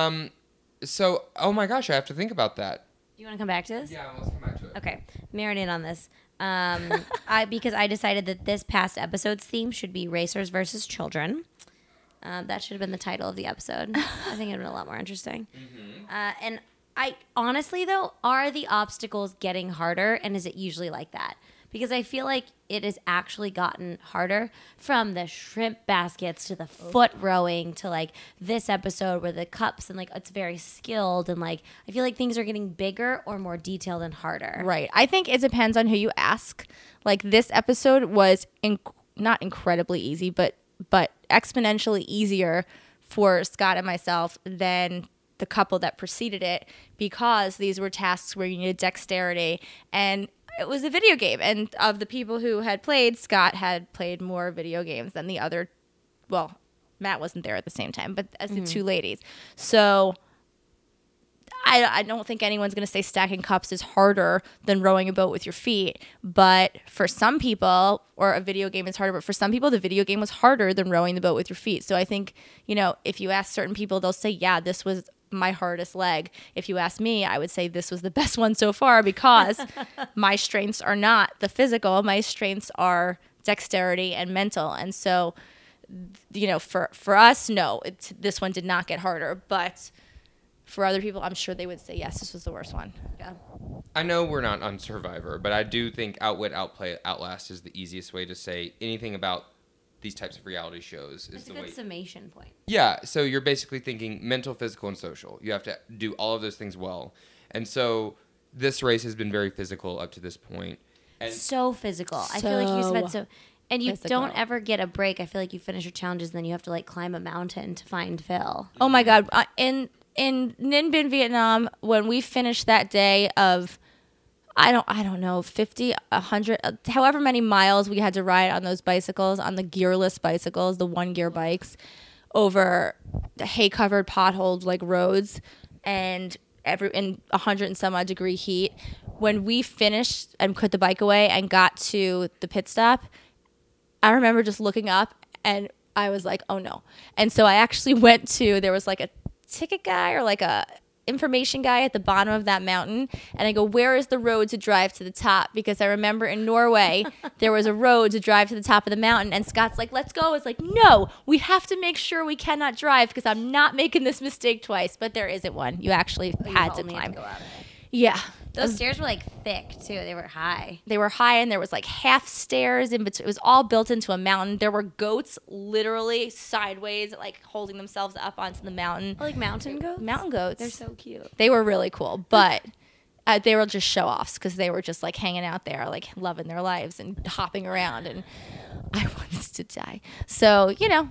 S2: So, oh my gosh, I have to think about that.
S1: You want to come back to this?
S2: Yeah, let's come back to it.
S1: Okay, marinate on this. Because I decided that this past episode's theme should be racers versus children. That should have been the title of the episode. I think it'd been a lot more interesting. And I honestly though, are the obstacles getting harder, and is it usually like that? Because I feel like it has actually gotten harder, from the shrimp baskets to the foot rowing to like this episode where the cups and like it's very skilled, and like I feel like things are getting bigger or more detailed and harder.
S3: Right. I think it depends on who you ask. Like this episode was not incredibly easy, but exponentially easier for Scott and myself than the couple that preceded it, because these were tasks where you needed dexterity, and it was a video game. And of the people who had played, Scott had played more video games than the other. Well, Matt wasn't there at the same time, but as the two ladies. So I don't think anyone's going to say stacking cups is harder than rowing a boat with your feet. But for some people, or a video game is harder, but for some people, the video game was harder than rowing the boat with your feet. So I think, if you ask certain people, they'll say, yeah, this was my hardest leg. If you ask me, I would say this was the best one so far, because my strengths are not the physical. My strengths are dexterity and mental. And so, for us, no, this one did not get harder. But for other people, I'm sure they would say, yes, this was the worst one.
S1: Yeah.
S2: I know we're not on Survivor, but I do think Outwit, Outplay, Outlast is the easiest way to say anything about these types of reality shows.
S1: It's a good summation point.
S2: Yeah, so you're basically thinking mental, physical, and social. You have to do all of those things well. And so this race has been very physical up to this point. And
S1: So physical. I feel like you spent so... And you
S3: physical.
S1: don't ever get a break. I feel like you finish your challenges, and then you have to like climb a mountain to find Phil.
S3: Oh my God. In Ninh Binh, Vietnam, when we finished that day of, I don't know, 50, 100, however many miles we had to ride on those bicycles, on the gearless bicycles, the 1-gear bikes, over the hay-covered, potholed like roads, and in 100 and some odd degree heat. When we finished and put the bike away and got to the pit stop, I remember just looking up and I was like, oh no. And so I actually went to, there was like a ticket guy or like a information guy at the bottom of that mountain, and I go, where is the road to drive to the top? Because I remember in Norway there was a road to drive to the top of the mountain, and Scott's like, let's go. It's like, no, we have to make sure we cannot drive because I'm not making this mistake twice. But there isn't one. You actually had to climb.
S1: Go out of it.
S3: Yeah.
S1: Those stairs were like thick too. They were high.
S3: They were high, and there was like half stairs in between. It was all built into a mountain. There were goats literally sideways, like holding themselves up onto the mountain.
S1: Oh, like mountain goats.
S3: Mountain goats.
S1: They're so cute.
S3: They were really cool, but they were just show offs because they were just like hanging out there, like loving their lives and hopping around, and I wanted to die. So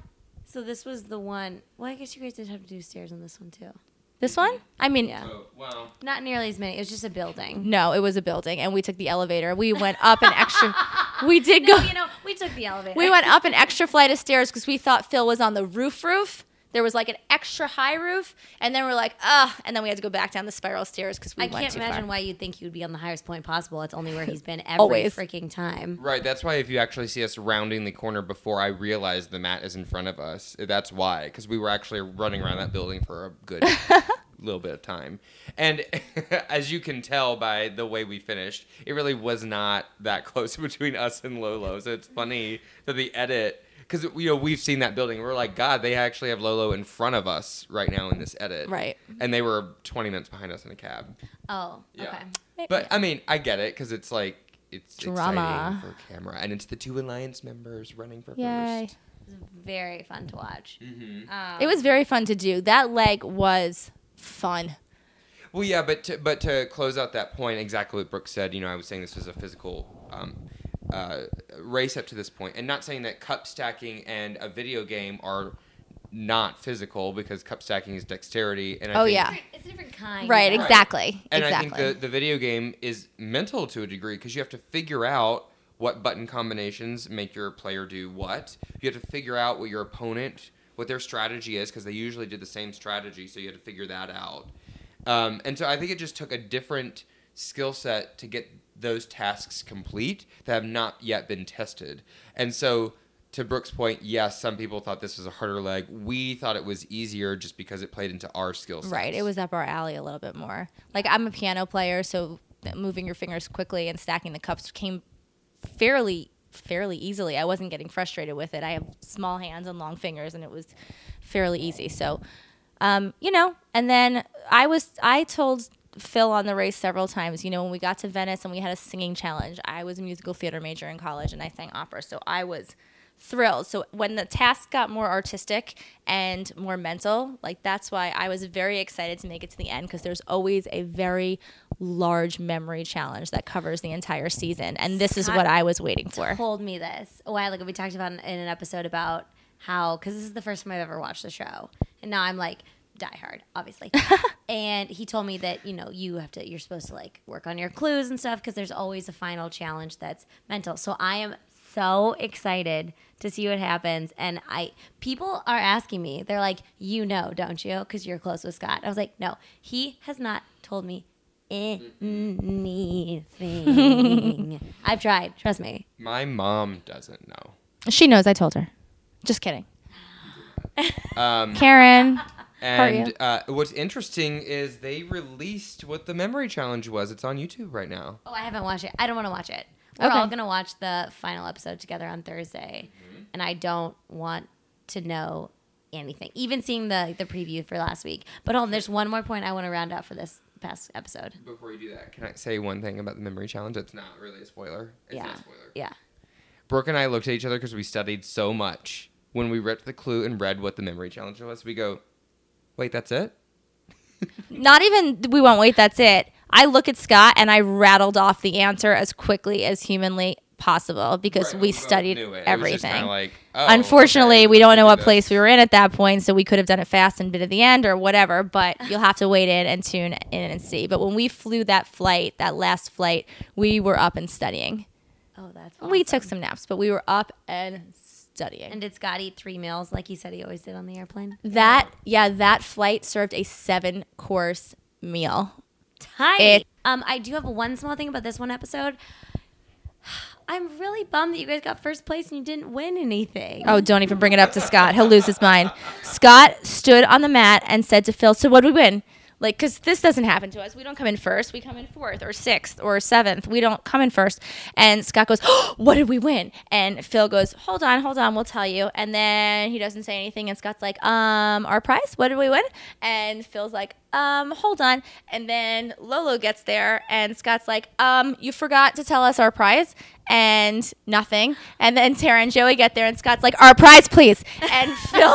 S1: So this was the one. Well, I guess you guys did have to do stairs on this one too.
S3: this one. I mean,
S1: Yeah.
S2: Oh, wow.
S1: Not nearly as many. It was just a building.
S3: no, it was a building, and we took the elevator. We went up an extra. We did
S1: No,
S3: go.
S1: we took the elevator.
S3: We went up an extra flight of stairs because we thought Phil was on the roof. There was like an extra high roof, and then we're like, and then we had to go back down the spiral stairs because we
S1: I
S3: went
S1: can't
S3: too
S1: imagine
S3: far.
S1: why you'd think you'd be on the highest point possible. It's only where he's been every
S3: Always.
S1: freaking time.
S2: Right, that's why if you actually see us rounding the corner before I realize the mat is in front of us, that's why. Because we were actually running around that building for a good little bit of time. And as you can tell by the way we finished, it really was not that close between us and Lolo. So it's funny that the edit... Because, we've seen that building. We're like, God, they actually have Lolo in front of us right now in this edit.
S3: Right.
S2: And they were 20 minutes behind us in a cab.
S1: Oh,
S2: Yeah.
S1: okay.
S2: But, I mean, I get it because it's like, it's
S3: Drama.
S2: exciting for camera. And it's the 2 Alliance members running for
S3: Yay.
S2: first.
S1: It was very fun to watch.
S2: Mm-hmm.
S3: It was very fun to do. That leg was fun.
S2: Well, yeah, but to close out that point, exactly what Brooke said, I was saying this was a physical race up to this point, and not saying that cup stacking and a video game are not physical, because cup stacking is dexterity. And I think,
S3: yeah.
S1: It's a different kind.
S3: Right,
S1: of-
S3: exactly.
S2: And
S3: exactly.
S2: I think the video game is mental to a degree, because you have to figure out what button combinations make your player do what. You have to figure out what your opponent, what their strategy is, because they usually did the same strategy, so you have to figure that out. And so I think it just took a different skill set to get those tasks complete that have not yet been tested. And so, to Brooke's point, yes, some people thought this was a harder leg. We thought it was easier just because it played into our skill sets.
S3: Right, it was up our alley a little bit more. Like, I'm a piano player, so moving your fingers quickly and stacking the cups came fairly easily. I wasn't getting frustrated with it. I have small hands and long fingers, and it was fairly easy. So, and then I told Phil on the race several times, when we got to Venice and we had a singing challenge. I was a musical theater major in college, and I sang opera, so I was thrilled. So when the task got more artistic and more mental, like, that's why I was very excited to make it to the end, because there's always a very large memory challenge that covers the entire season, and this is what I was waiting for.
S1: Told me this a while ago. We talked about in an episode about how, because this is the first time I've ever watched the show, and now I'm like die hard, obviously. And he told me that you're supposed to like work on your clues and stuff, because there's always a final challenge that's mental. So I am so excited to see what happens. And people are asking me, they're like, don't you? Because you're close with Scott. I was like, no, he has not told me anything. I've tried, trust me.
S2: My mom doesn't know.
S3: She knows I told her. Just kidding.
S2: Um,
S3: Karen.
S2: and what's interesting is they released what the memory challenge was. It's on YouTube right now.
S1: Oh, I haven't watched it. I don't want to watch it. We're all going to watch the final episode together on Thursday. And I don't want to know anything. Even seeing the preview for last week. But hold on, there's one more point I want to round out for this past episode.
S2: Before you do that, can I say one thing about the memory challenge? It's not really a spoiler. It's not a spoiler.
S1: Yeah.
S2: Brooke and I looked at each other because we studied so much. When we ripped the clue and read what the memory challenge was, we go, wait, that's it?
S3: Not even, we won't wait, that's it. I look at Scott and I rattled off the answer as quickly as humanly possible, because
S2: Right,
S3: we
S2: both
S3: studied
S2: knew it. It was just
S3: everything.
S2: kinda like, oh,
S3: Unfortunately,
S2: okay,
S3: we don't know what
S2: this.
S3: place we were in at that point, so we could have done it fast and been at the end or whatever, but you'll have to wait in and tune in and see. But when we flew that last flight, we were up and studying.
S1: Oh, that's awesome.
S3: We took some naps, but we were up and studying.
S1: And did Scott eat 3 meals like he said he always did on the airplane?
S3: that flight served a 7-course meal.
S1: Tight. I do have one small thing about this one episode. I'm really bummed that you guys got first place and you didn't win anything.
S3: Oh, don't even bring it up to Scott. He'll lose his mind. Scott stood on the mat and said to Phil, so what did we win? Like, because this doesn't happen to us. We don't come in first. We come in fourth or sixth or seventh. We don't come in first. And Scott goes, oh, what did we win? And Phil goes, hold on, we'll tell you. And then he doesn't say anything. And Scott's like, our prize? What did we win? And Phil's like, hold on. And then Lolo gets there and Scott's like, you forgot to tell us our prize. And nothing. And then Tara and Joey get there and Scott's like, our prize, please. And Phil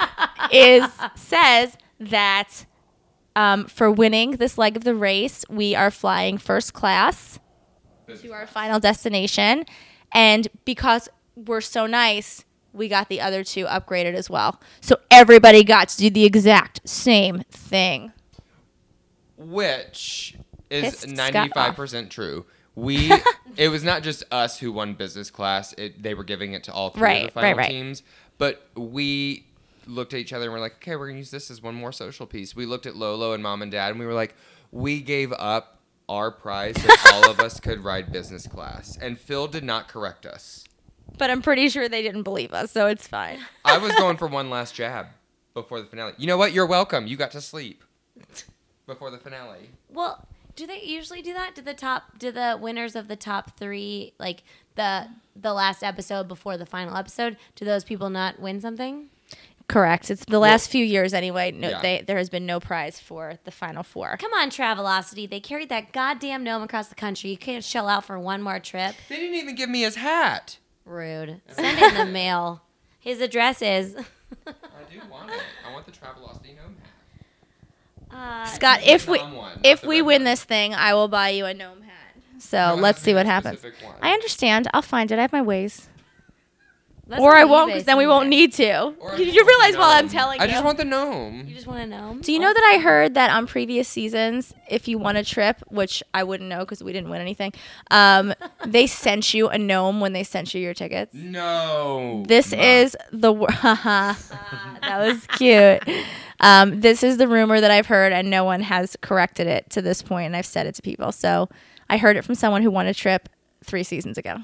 S3: says that for winning this leg of the race, we are flying first class to our final destination. And because we're so nice, we got the other two upgraded as well. So everybody got to do the exact same thing.
S2: Which is
S3: Pissed Scott
S2: 95% true. It was not just us who won business class. They were giving it to all three of the final teams. But we looked at each other and we're like, okay, we're going to use this as one more social piece. We looked at Lolo and Mom and Dad and we were like, we gave up our prize so all of us could ride business class. And Phil did not correct us.
S3: But I'm pretty sure they didn't believe us, so it's fine.
S2: I was going for one last jab before the finale. You know what? You're welcome. You got to sleep before the finale.
S1: Well, do they usually do that? Do the winners of the top 3, like the last episode before the final episode, do those people not win something?
S3: Correct. It's the last few years anyway. No,
S2: Yeah.
S3: there has been no prize for the final 4.
S1: Come on, Travelocity. They carried that goddamn gnome across the country. You can't shell out for one more trip.
S2: They didn't even give me his hat.
S1: Rude. Send it in the mail. His address is...
S2: I do want it. I want the Travelocity gnome hat.
S3: Scott,
S2: The
S3: if we
S2: gnome one, not
S3: if
S2: the
S3: we
S2: red
S3: win
S2: one.
S3: this thing, I will buy you a gnome hat. So
S2: No, it
S3: let's
S2: has to
S3: see
S2: be
S3: what
S2: a
S3: happens.
S2: specific one.
S3: I understand. I'll find it. I have my ways.
S1: That's
S3: Or
S1: on
S3: I won't,
S1: eBay
S3: because then we won't
S1: somewhere.
S3: need to.
S2: Or I
S3: You
S2: just
S3: you
S2: want the
S3: realize while I'm
S2: gnome.
S3: telling
S2: I
S3: you.
S2: just want the gnome.
S1: You just want to know?
S3: Do you know that I heard that on previous seasons, if you won a trip, which I wouldn't know because we didn't win anything, they sent you a gnome when they sent you your tickets?
S2: No.
S3: This is the that was cute. This is the rumor that I've heard, and no one has corrected it to this point, and I've said it to people. So I heard it from someone who won a trip 3 seasons ago.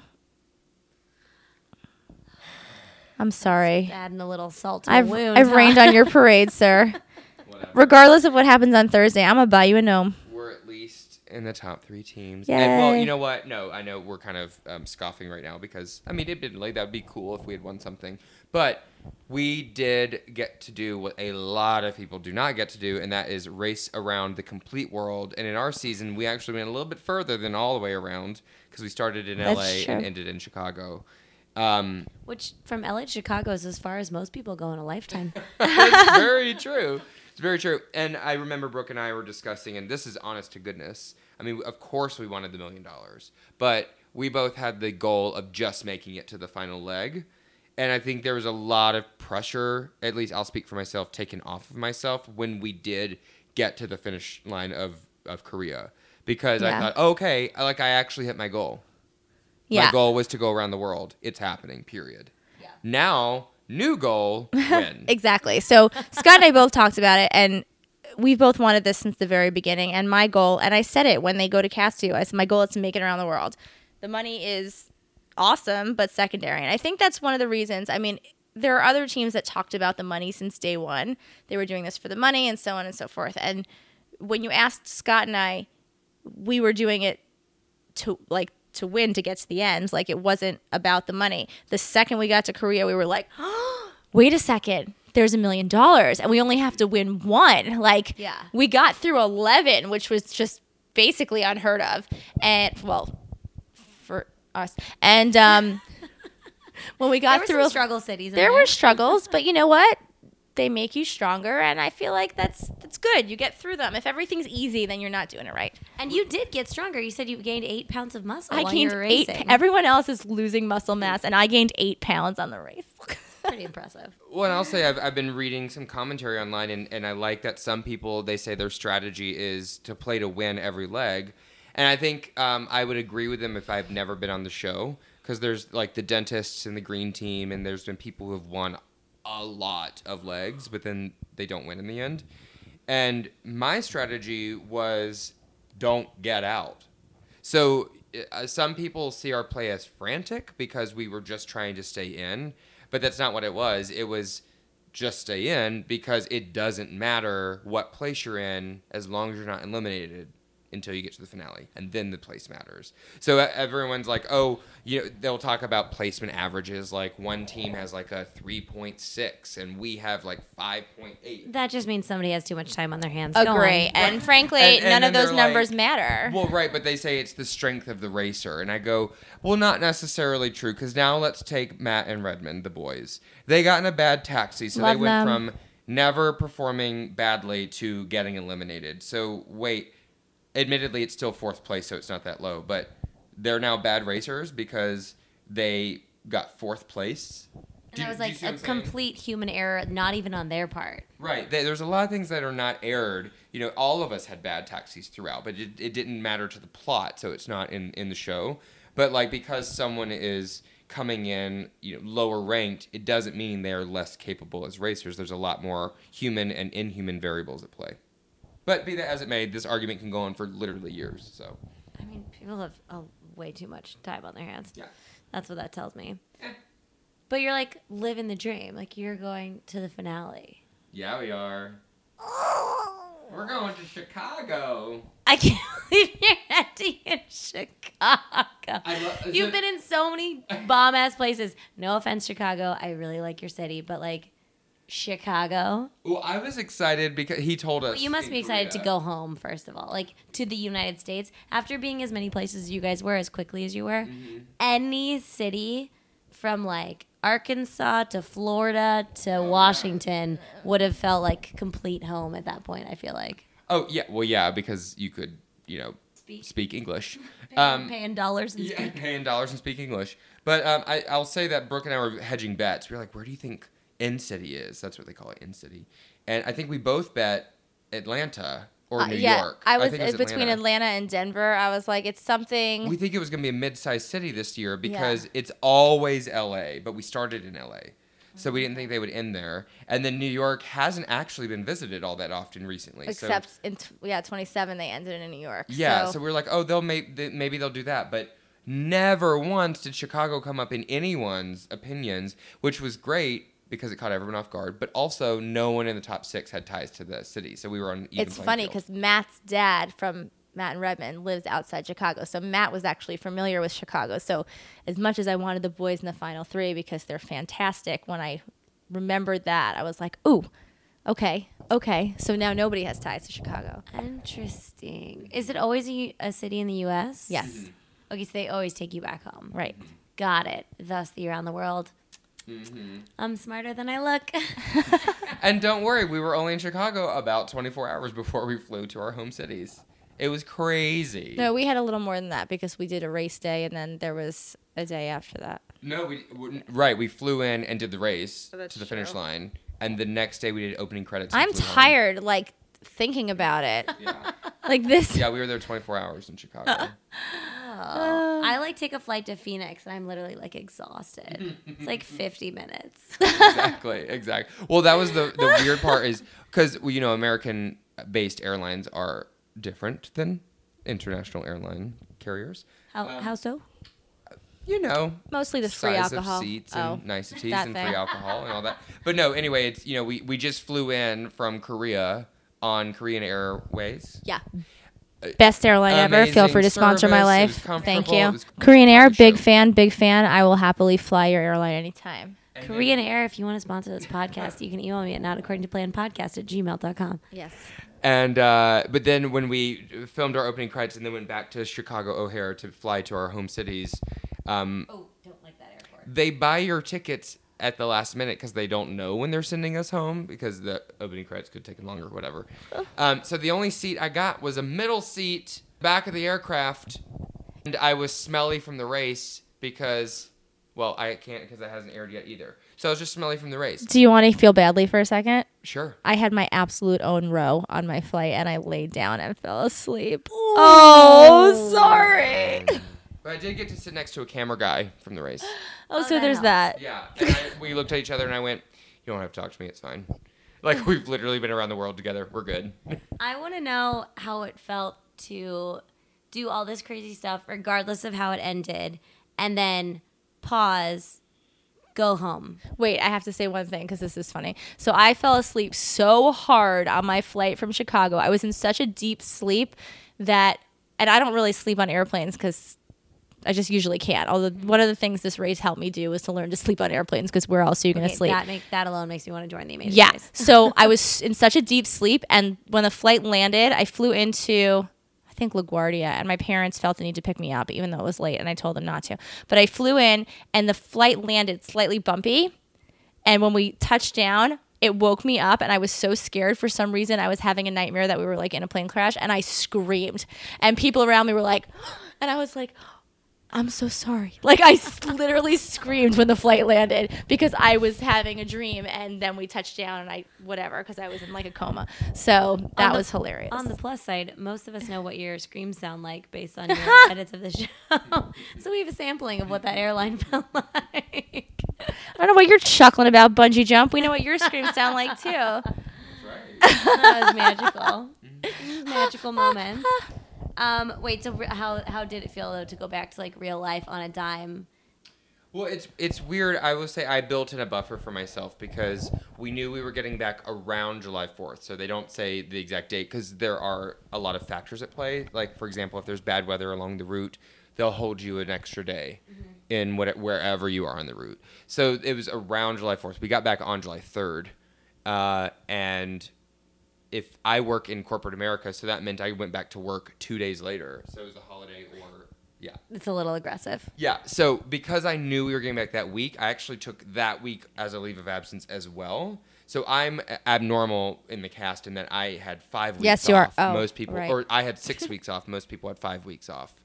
S3: I'm sorry.
S1: Adding a little salt to the wound.
S3: I've rained on your parade, sir.
S2: Whatever.
S3: Regardless of what happens on Thursday, I'm gonna buy you a gnome.
S2: We're at least in the top 3 teams.
S3: Yay.
S2: And, well, you know what? No, I know we're kind of scoffing right now because, I mean, admittedly, that would be cool if we had won something. But we did get to do what a lot of people do not get to do, and that is race around the complete world. And in our season, we actually went a little bit further than all the way around because we started in
S3: That's
S2: LA
S3: true.
S2: and ended in Chicago.
S1: Which from LA to Chicago is as far as most people go in a lifetime.
S2: It's very true. It's very true. And I remember Brooke and I were discussing, and this is honest to goodness. I mean, of course we wanted the $1 million, but we both had the goal of just making it to the final leg. And I think there was a lot of pressure, at least I'll speak for myself, taken off of myself when we did get to the finish line of Korea. Because I
S3: Yeah.
S2: thought, okay, I actually hit my goal.
S3: Yeah.
S2: My goal was to go around the world. It's happening, period. Yeah. Now, new goal, win.
S3: Exactly. So Scott and I both talked about it, and we've both wanted this since the very beginning. And my goal, and I said it when they go to cast you, I said my goal is to make it around the world. The money is awesome, but secondary. And I think that's one of the reasons. I mean, there are other teams that talked about the money since day one. They were doing this for the money and so on and so forth. And when you asked Scott and I, we were doing it to win, to get to the end. Like, it wasn't about the money. The second we got to Korea, we were like, oh, wait a second, there's $1 million and we only have to win 1. Like,
S1: Yeah.
S3: we got through 11, which was just basically unheard of. And, well, for us. And when we got
S1: There were
S3: through,
S1: some struggle cities in
S3: there were struggles, but you know what? They make you stronger, and I feel like that's good. You get through them. If everything's easy, then you're not doing it right.
S1: And you did get stronger. You said you gained 8 pounds of muscle
S3: I
S1: while you
S3: gained
S1: were
S3: 8.
S1: racing.
S3: Everyone else is losing muscle mass, and I gained 8 pounds on the race.
S1: Pretty impressive.
S2: Well, and I'll say I've been reading some commentary online, and I like that some people, they say their strategy is to play to win every leg. And I think I would agree with them if I've never been on the show, because there's like the dentists and the green team, and there's been people who have won a lot of legs, but then they don't win in the end. And my strategy was don't get out. So some people see our play as frantic because we were just trying to stay in, but that's not what it was. It was just stay in because it doesn't matter what place you're in as long as you're not eliminated until you get to the finale, and then the place matters. So everyone's like, oh, they'll talk about placement averages, like one team has like a 3.6 and we have like 5.8.
S1: That just means somebody has too much time on their hands.
S3: Agree. And frankly,
S2: And
S3: none of
S2: then
S3: those
S2: they're
S3: numbers
S2: like,
S3: matter.
S2: Well, right, but they say it's the strength of the racer. And I go, well, not necessarily true, because now let's take Matt and Redmond, the boys. They got in a bad taxi, so
S3: Love
S2: they went
S3: them.
S2: from never performing badly to getting eliminated. So, wait, admittedly, it's still fourth place, so it's not that low, but they're now bad racers because they got fourth place.
S1: And that was like a complete human error, not even on their part.
S2: Right. There's a lot of things that are not aired. All of us had bad taxis throughout, but it didn't matter to the plot, so it's not in the show. But like because someone is coming in, lower ranked, it doesn't mean they're less capable as racers. There's a lot more human and inhuman variables at play. But be that as it may, this argument can go on for literally years. So.
S1: I mean, people have way too much time on their hands.
S2: Yeah.
S1: That's what that tells me. But you're like living the dream. Like you're going to the finale.
S2: Yeah, we are. We're going to Chicago.
S1: I can't believe you're heading in Chicago. You've been in so many bomb ass places. No offense, Chicago. I really like your city, but like Chicago.
S2: Well, I was excited because he told us.
S1: Well, you must be excited to go home, first of all, like to the United States. After being as many places as you guys were, as quickly as you were, any city from like Arkansas to Florida to Washington would have felt like complete home at that point, I feel like.
S2: Oh, yeah. Well, yeah, because you could, speak English.
S1: Paying dollars and
S2: Paying dollars and speak English. But I'll say that Brooke and I were hedging bets. We were like, where do you think In-City is? That's what they call it, In-City. And I think we both bet Atlanta or New York.
S3: I was
S2: think it
S3: between Atlanta and Denver. I was like, it's something.
S2: We think it was going to be a mid-sized city this year because it's always L.A., but we started in L.A., so we didn't think they would end there. And then New York hasn't actually been visited all that often recently.
S3: Except in 27, they ended in New York.
S2: Yeah, so we were like, oh, maybe they'll do that. But never once did Chicago come up in anyone's opinions, which was great because it caught everyone off guard. But also, no one in the top 6 had ties to the city, so we were on even
S3: It's funny because Matt's dad from Matt and Redmond lives outside Chicago. So Matt was actually familiar with Chicago. So as much as I wanted the boys in the final 3 because they're fantastic, when I remembered that, I was like, ooh, okay. So now nobody has ties to Chicago.
S1: Interesting. Is it always a city in the U.S.?
S3: Yes.
S2: Mm-hmm.
S1: Okay, so they always take you back home.
S3: Right.
S1: Got it. Thus, the around the world.
S2: Mm-hmm.
S1: I'm smarter than I look.
S2: And don't worry, we were only in Chicago about 24 hours before we flew to our home cities. It was crazy.
S3: No, we had a little more than that because we did a race day and then there was a day after that.
S2: No, we flew in and did the race
S3: Oh, that's
S2: to the finish
S3: true.
S2: line, and the next day we did opening credits. and
S3: I'm
S2: flew home.
S3: tired, like, thinking about it.
S2: Yeah.
S3: Like this.
S2: Yeah, we were there 24 hours in Chicago.
S1: I like take a flight to Phoenix and I'm literally like exhausted. It's like 50 minutes.
S2: Exactly. Well, that was the weird part is because American-based airlines are different than international airline carriers.
S1: How so?
S3: Mostly the free
S2: size
S3: alcohol.
S2: of seats
S3: Oh,
S2: and niceties
S3: that
S2: and
S3: thing.
S2: free alcohol and all that. But no, anyway, it's we just flew in from Korea on Korean Airways.
S3: Yeah. Best airline ever. Feel
S2: Amazing
S3: free to sponsor my
S2: service. It was
S3: life.
S2: comfortable.
S3: Thank
S2: It
S3: you.
S2: was
S3: Korean Air,
S2: quality
S3: big
S2: show.
S3: big fan. I will happily fly your airline anytime.
S2: And
S1: Korean Air, if you want to sponsor this podcast, you can email me at notaccordingtoplan@gmail.com.
S3: Yes.
S2: And but then when we filmed our opening credits and then went back to Chicago O'Hare to fly to our home cities,
S1: Oh, don't like that airport.
S2: they buy your tickets at the last minute because they don't know when they're sending us home because the opening credits could take longer or whatever. So the only seat I got was a middle seat, back of the aircraft, and I was smelly from the race because, well, I can't because it hasn't aired yet either. So I was just smelly from the race.
S3: Do you want to feel badly for a second?
S2: Sure.
S3: I had my absolute own row on my flight and I laid down and fell asleep. Oh, sorry.
S2: But I did get to sit next to a camera guy from the race.
S3: Oh, so
S1: that
S3: there's
S1: helps.
S3: that.
S2: Yeah. And we looked at each other and I went, you don't have to talk to me. It's fine. Like, we've literally been around the world together. We're good.
S1: I want to know how it felt to do all this crazy stuff, regardless of how it ended, and then pause, go home.
S3: Wait, I have to say one thing because this is funny. So I fell asleep so hard on my flight from Chicago. I was in such a deep sleep that, and I don't really sleep on airplanes because I just usually can't. Although one of the things this race helped me do was to learn to sleep on airplanes because where else are you going to sleep?
S1: That alone makes me want to join the Amazing
S3: Yeah.
S1: Race.
S3: So I was in such a deep sleep, and when the flight landed, I flew into, I think, LaGuardia, and my parents felt the need to pick me up, even though it was late, and I told them not to. But I flew in, and the flight landed slightly bumpy, and when we touched down, it woke me up, and I was so scared for some reason. I was having a nightmare that we were like in a plane crash, and I screamed, and people around me were like, and I was like, I'm so sorry. Like I literally screamed when the flight landed because I was having a dream, and then we touched down and because I was in like a coma. So that was hilarious.
S1: On the plus side, most of us know what your screams sound like based on your edits of the show. So we have a sampling of what that airline felt like.
S3: I don't know what you're chuckling about, bungee jump. We know what your screams sound like too.
S2: That's right.
S1: That was magical. Magical moments. Wait, so how did it feel though to go back to like real life on a dime?
S2: Well, it's weird. I will say I built in a buffer for myself because we knew we were getting back around July 4th. So they don't say the exact date because there are a lot of factors at play. Like, for example, if there's bad weather along the route, they'll hold you an extra day in wherever you are on the route. So it was around July 4th. We got back on July 3rd. And if I work in corporate America, so that meant I went back to work 2 days later. So it was a holiday or, yeah.
S1: It's a little aggressive.
S2: Yeah, so because I knew we were getting back that week, I actually took that week as a leave of absence as well. So I'm abnormal in the cast in that I had 5 weeks
S3: Yes,
S2: off.
S3: you are. Oh,
S2: most people,
S3: right.
S2: or I had 6 weeks off. Most people had 5 weeks off.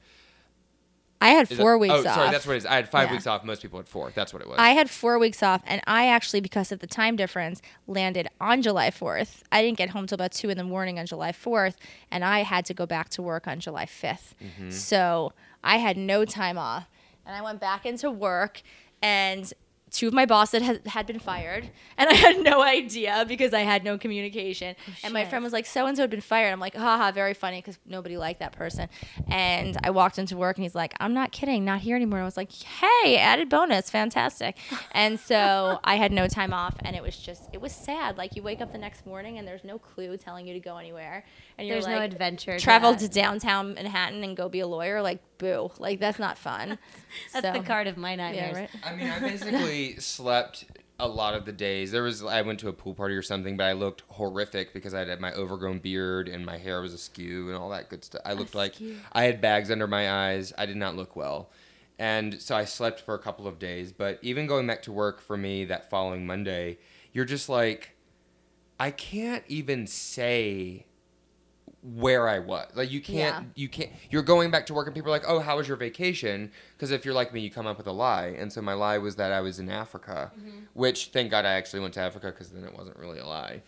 S3: I had 4 weeks off.
S2: Oh, sorry, that's what it is. I had 5
S3: Yeah.
S2: weeks off. Most people had 4. That's what it was.
S3: I had 4 weeks off, and I actually, because of the time difference, landed on July 4th. I didn't get home till about 2 in the morning on July 4th, and I had to go back to work on July 5th. So I had no time off, and I went back into work, and 2 of my bosses had been fired, and I had no idea because I had no communication. And my
S1: shit.
S3: friend was like, so-and-so had been fired. I'm like, haha, very funny because nobody liked that person. And I walked into work, and he's like, I'm not kidding, not here anymore. I was like, hey, added bonus, fantastic. And so I had no time off, and it was sad. Like, you wake up the next morning, and there's no clue telling you to go anywhere. And you're
S1: There's no
S3: like,
S1: adventure.
S3: travel
S1: to
S3: to downtown Manhattan and go be a lawyer. Like, boo. Like, that's not fun.
S1: That's
S3: So-
S1: the card of my nightmares.
S3: Yeah, right.
S2: I mean, I basically slept a lot of the days. I went to a pool party or something, but I looked horrific because I had my overgrown beard and my hair was askew and all that good stuff. I looked like I had bags under my eyes. I did not look well. And so I slept for a couple of days. But even going back to work for me that following Monday, you're just like, I can't even say where I was. Like, you can't, you're going back to work and people are like, oh, how was your vacation? Because if you're like me, you come up with a lie. And so my lie was that I was in Africa, which thank God I actually went to Africa because then it wasn't really a lie.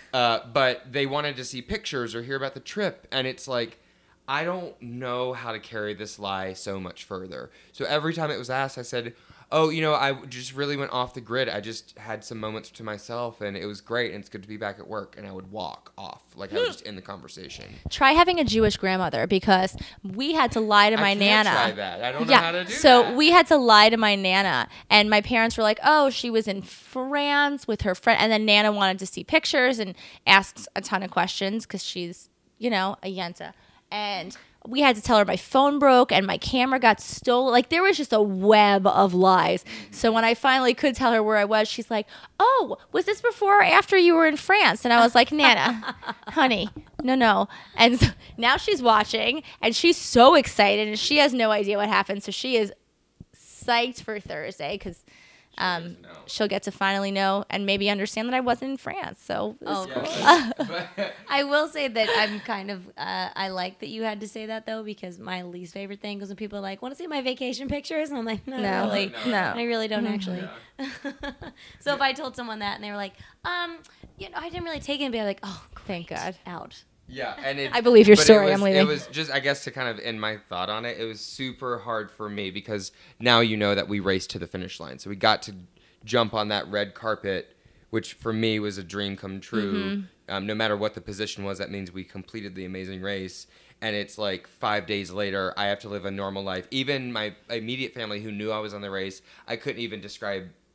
S2: But they wanted to see pictures or hear about the trip. And it's like, I don't know how to carry this lie so much further. So every time it was asked, I said, oh, I just really went off the grid. I just had some moments to myself, and it was great, and it's good to be back at work. And I would walk off. Like, I was just in the conversation.
S3: Try having a Jewish grandmother because we had to lie to my
S2: I
S3: Nana.
S2: can't try that. I don't know how to do
S3: so
S2: that.
S3: we had to lie to my Nana, and my parents were like, "Oh, she was in France with her friend," and then Nana wanted to see pictures and asked a ton of questions because she's, a Yenta, and we had to tell her my phone broke and my camera got stolen. Like, there was just a web of lies. So when I finally could tell her where I was, she's like, oh, was this before or after you were in France? And I was like, Nana, honey, no. And so now she's watching, and she's so excited, and she has no idea what happened. So she is psyched for Thursday because she'll get to finally know and maybe understand that I wasn't in France. So
S1: Oh,
S2: Yeah.
S1: I will say that I'm kind of, I like that you had to say that though, because my least favorite thing was when people are like, want to see my vacation pictures? And I'm like, no, really.
S3: No.
S1: I really don't actually. So if I told someone that and they were like, I didn't really take it, and be like, oh,
S3: Thank God.
S1: out.
S2: Yeah, and
S3: I believe your
S2: but
S3: story.
S2: It
S3: I'm
S2: was,
S3: leaving.
S2: It was just, I guess, to kind of end my thought on it. It was super hard for me because now you know that we raced to the finish line, so we got to jump on that red carpet, which for me was a dream come true. No matter what the position was, that means we completed the amazing race. And it's like 5 days later, I have to live a normal life. Even my immediate family who knew I was on the race, I couldn't even describe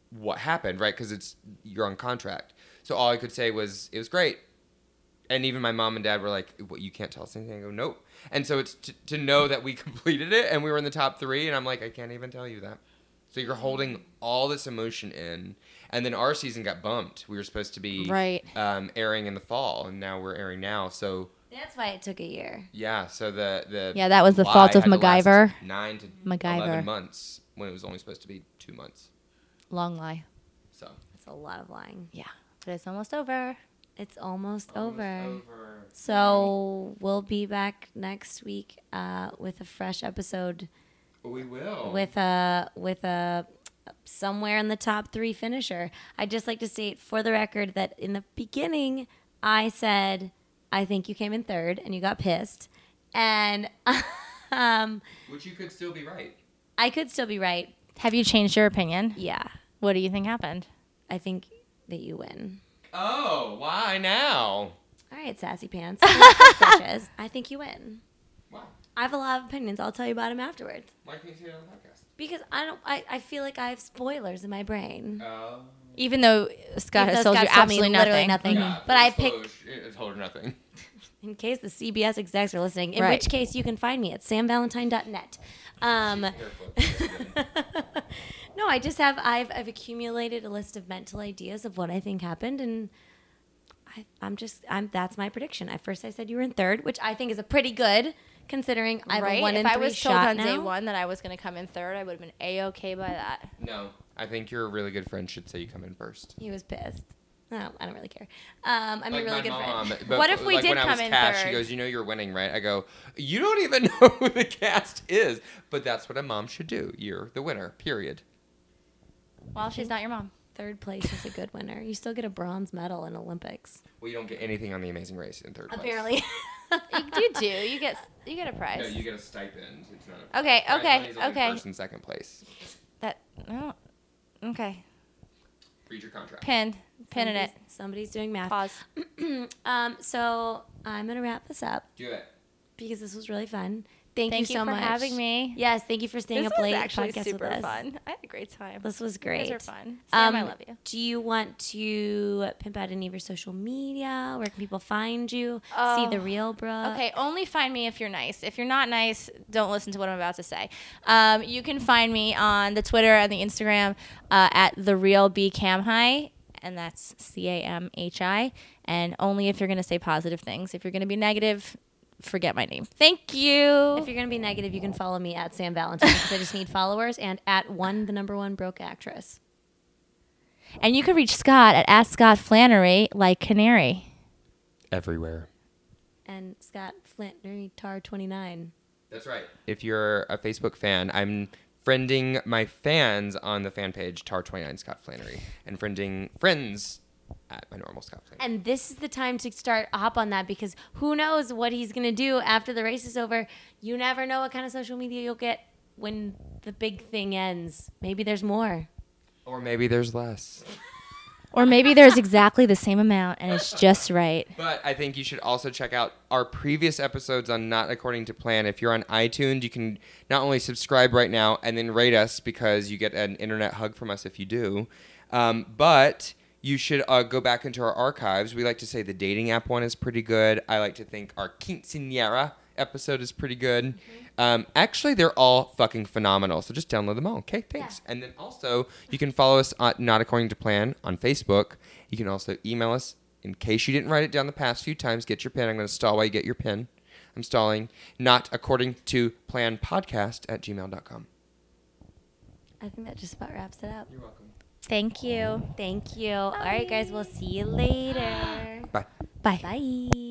S2: what happened, right? Because you're on contract. So all I could say was, it was great. And even my mom and dad were like, "What, you can't tell us anything?" I go, "Nope." And so it's to know that we completed it and we were in the top 3, and I'm like, I can't even tell you that. So you're holding all this emotion in, and then our season got bumped. We were supposed to be airing in the fall, and now we're airing now. So
S1: That's why it took a year.
S2: yeah, so the
S3: Yeah, that was the
S2: lie
S3: fault of
S2: had to last
S3: MacGyver.
S2: 9 to
S3: MacGyver.
S2: 11 months when it was only supposed to be 2 months.
S3: Long lie.
S2: So
S1: That's a lot of lying.
S3: Yeah, but it's almost over.
S1: It's almost over. So we'll be back next week with a fresh episode
S2: We will.
S1: with a somewhere in the top 3 finisher. I'd just like to state for the record that in the beginning I said I think you came in 3rd and you got pissed, and
S2: Which you could still be right.
S1: I could still be right.
S3: Have you changed your opinion?
S1: Yeah,
S3: What do you think happened?
S1: I think that you win.
S2: Oh, why now?
S1: All right, sassy pants. Bitches. I think you win.
S2: Why?
S1: I have a lot of opinions. I'll tell you about them afterwards.
S2: Why can't you say it on the podcast?
S1: Because I feel like I have spoilers in my brain.
S3: Even though Scott
S1: Even
S3: has
S1: though
S3: told you
S1: Scott's told me
S3: absolutely
S1: literally
S3: nothing.
S1: nothing. But I pick,
S2: It told her nothing.
S1: in case the CBS execs are listening, in
S3: Right.
S1: which case you can find me at samvalentine.net. No, I've accumulated a list of mental ideas of what I think happened, and that's my prediction. At first I said you were in 3rd, which I think is a pretty good, considering I have a 1 in 3
S3: If I was told
S1: shot
S3: on day
S1: now.
S3: 1 that I was going to come in 3rd, I would have been A-okay by that.
S2: No, I think your really good friend should say you come in first.
S1: He was pissed. No, I don't really care. I'm a really good friend.
S2: But
S3: What if we did
S2: when I
S3: come
S2: was
S3: in
S2: cast, She
S3: 3rd?
S2: goes, "You know you're winning, right?" I go, "You don't even know who the cast is." But that's what a mom should do. You're the winner, period.
S3: Well, she's not your mom.
S1: 3rd place is a good winner. You still get a bronze medal in Olympics.
S2: Well, you don't get anything on The Amazing Race in 3rd place.
S1: Apparently.
S3: You do. You get a prize.
S2: No, you get a stipend. It's not a
S3: Okay,
S2: prize
S3: okay,
S2: money's only
S3: okay.
S2: 1st and 2nd place.
S3: Oh, okay.
S2: Read your contract.
S3: Pinning it.
S1: Somebody's doing math.
S3: Pause.
S1: So I'm going to wrap this up
S2: Do it.
S1: because this was really fun. Thank you so
S3: for
S1: much.
S3: having me.
S1: Yes, thank you for staying
S3: This
S1: up
S3: was
S1: late.
S3: actually
S1: podcast
S3: super
S1: with us.
S3: fun. I had a great time.
S1: This was
S3: You
S1: great.
S3: guys are fun. Sam, I love you.
S1: Do you want to pimp out any of your social media? Where can people find you? See the real Brooke?
S3: Okay, only find me if you're nice. If you're not nice, don't listen to what I'm about to say. You can find me on the Twitter and the Instagram at the real B Camhi, and that's CAMHI. And only if you're going to say positive things. If you're going to be negative, forget my name. Thank you.
S1: If you're going to be negative, you can follow me at Sam Valentine because I just need followers, and at the number 1 broke actress.
S3: And you can reach Scott at Scott Flannery, like Canary.
S2: Everywhere.
S1: And Scott Flannery Tar 29.
S2: That's right. If you're a Facebook fan, I'm friending my fans on the fan page Tar29 Scott Flannery, and friending friends at my normal Scott Flannery.
S1: And this is the time to hop on that, because who knows what he's going to do after the race is over. You never know what kind of social media you'll get when the big thing ends. Maybe there's more.
S2: Or maybe there's less.
S3: Or maybe there's exactly the same amount and it's just right.
S2: But I think you should also check out our previous episodes on Not According to Plan. If you're on iTunes, you can not only subscribe right now and then rate us, because you get an internet hug from us if you do, but you should go back into our archives. We like to say the dating app one is pretty good. I like to think our quinceañera episode is pretty good. Actually, they're all fucking phenomenal. So just download them all. Okay, thanks. Yeah. And then also, you can follow us at Not According to Plan on Facebook. You can also email us. In case you didn't write it down the past few times, get your pen. I'm going to stall while you get your pen. I'm stalling. Not According to Plan podcast at gmail.com.
S1: I think that just about wraps it up.
S2: You're welcome.
S3: Thank you.
S1: Thank you. All right, guys. We'll see you later.
S2: Bye.
S3: Bye.
S1: Bye.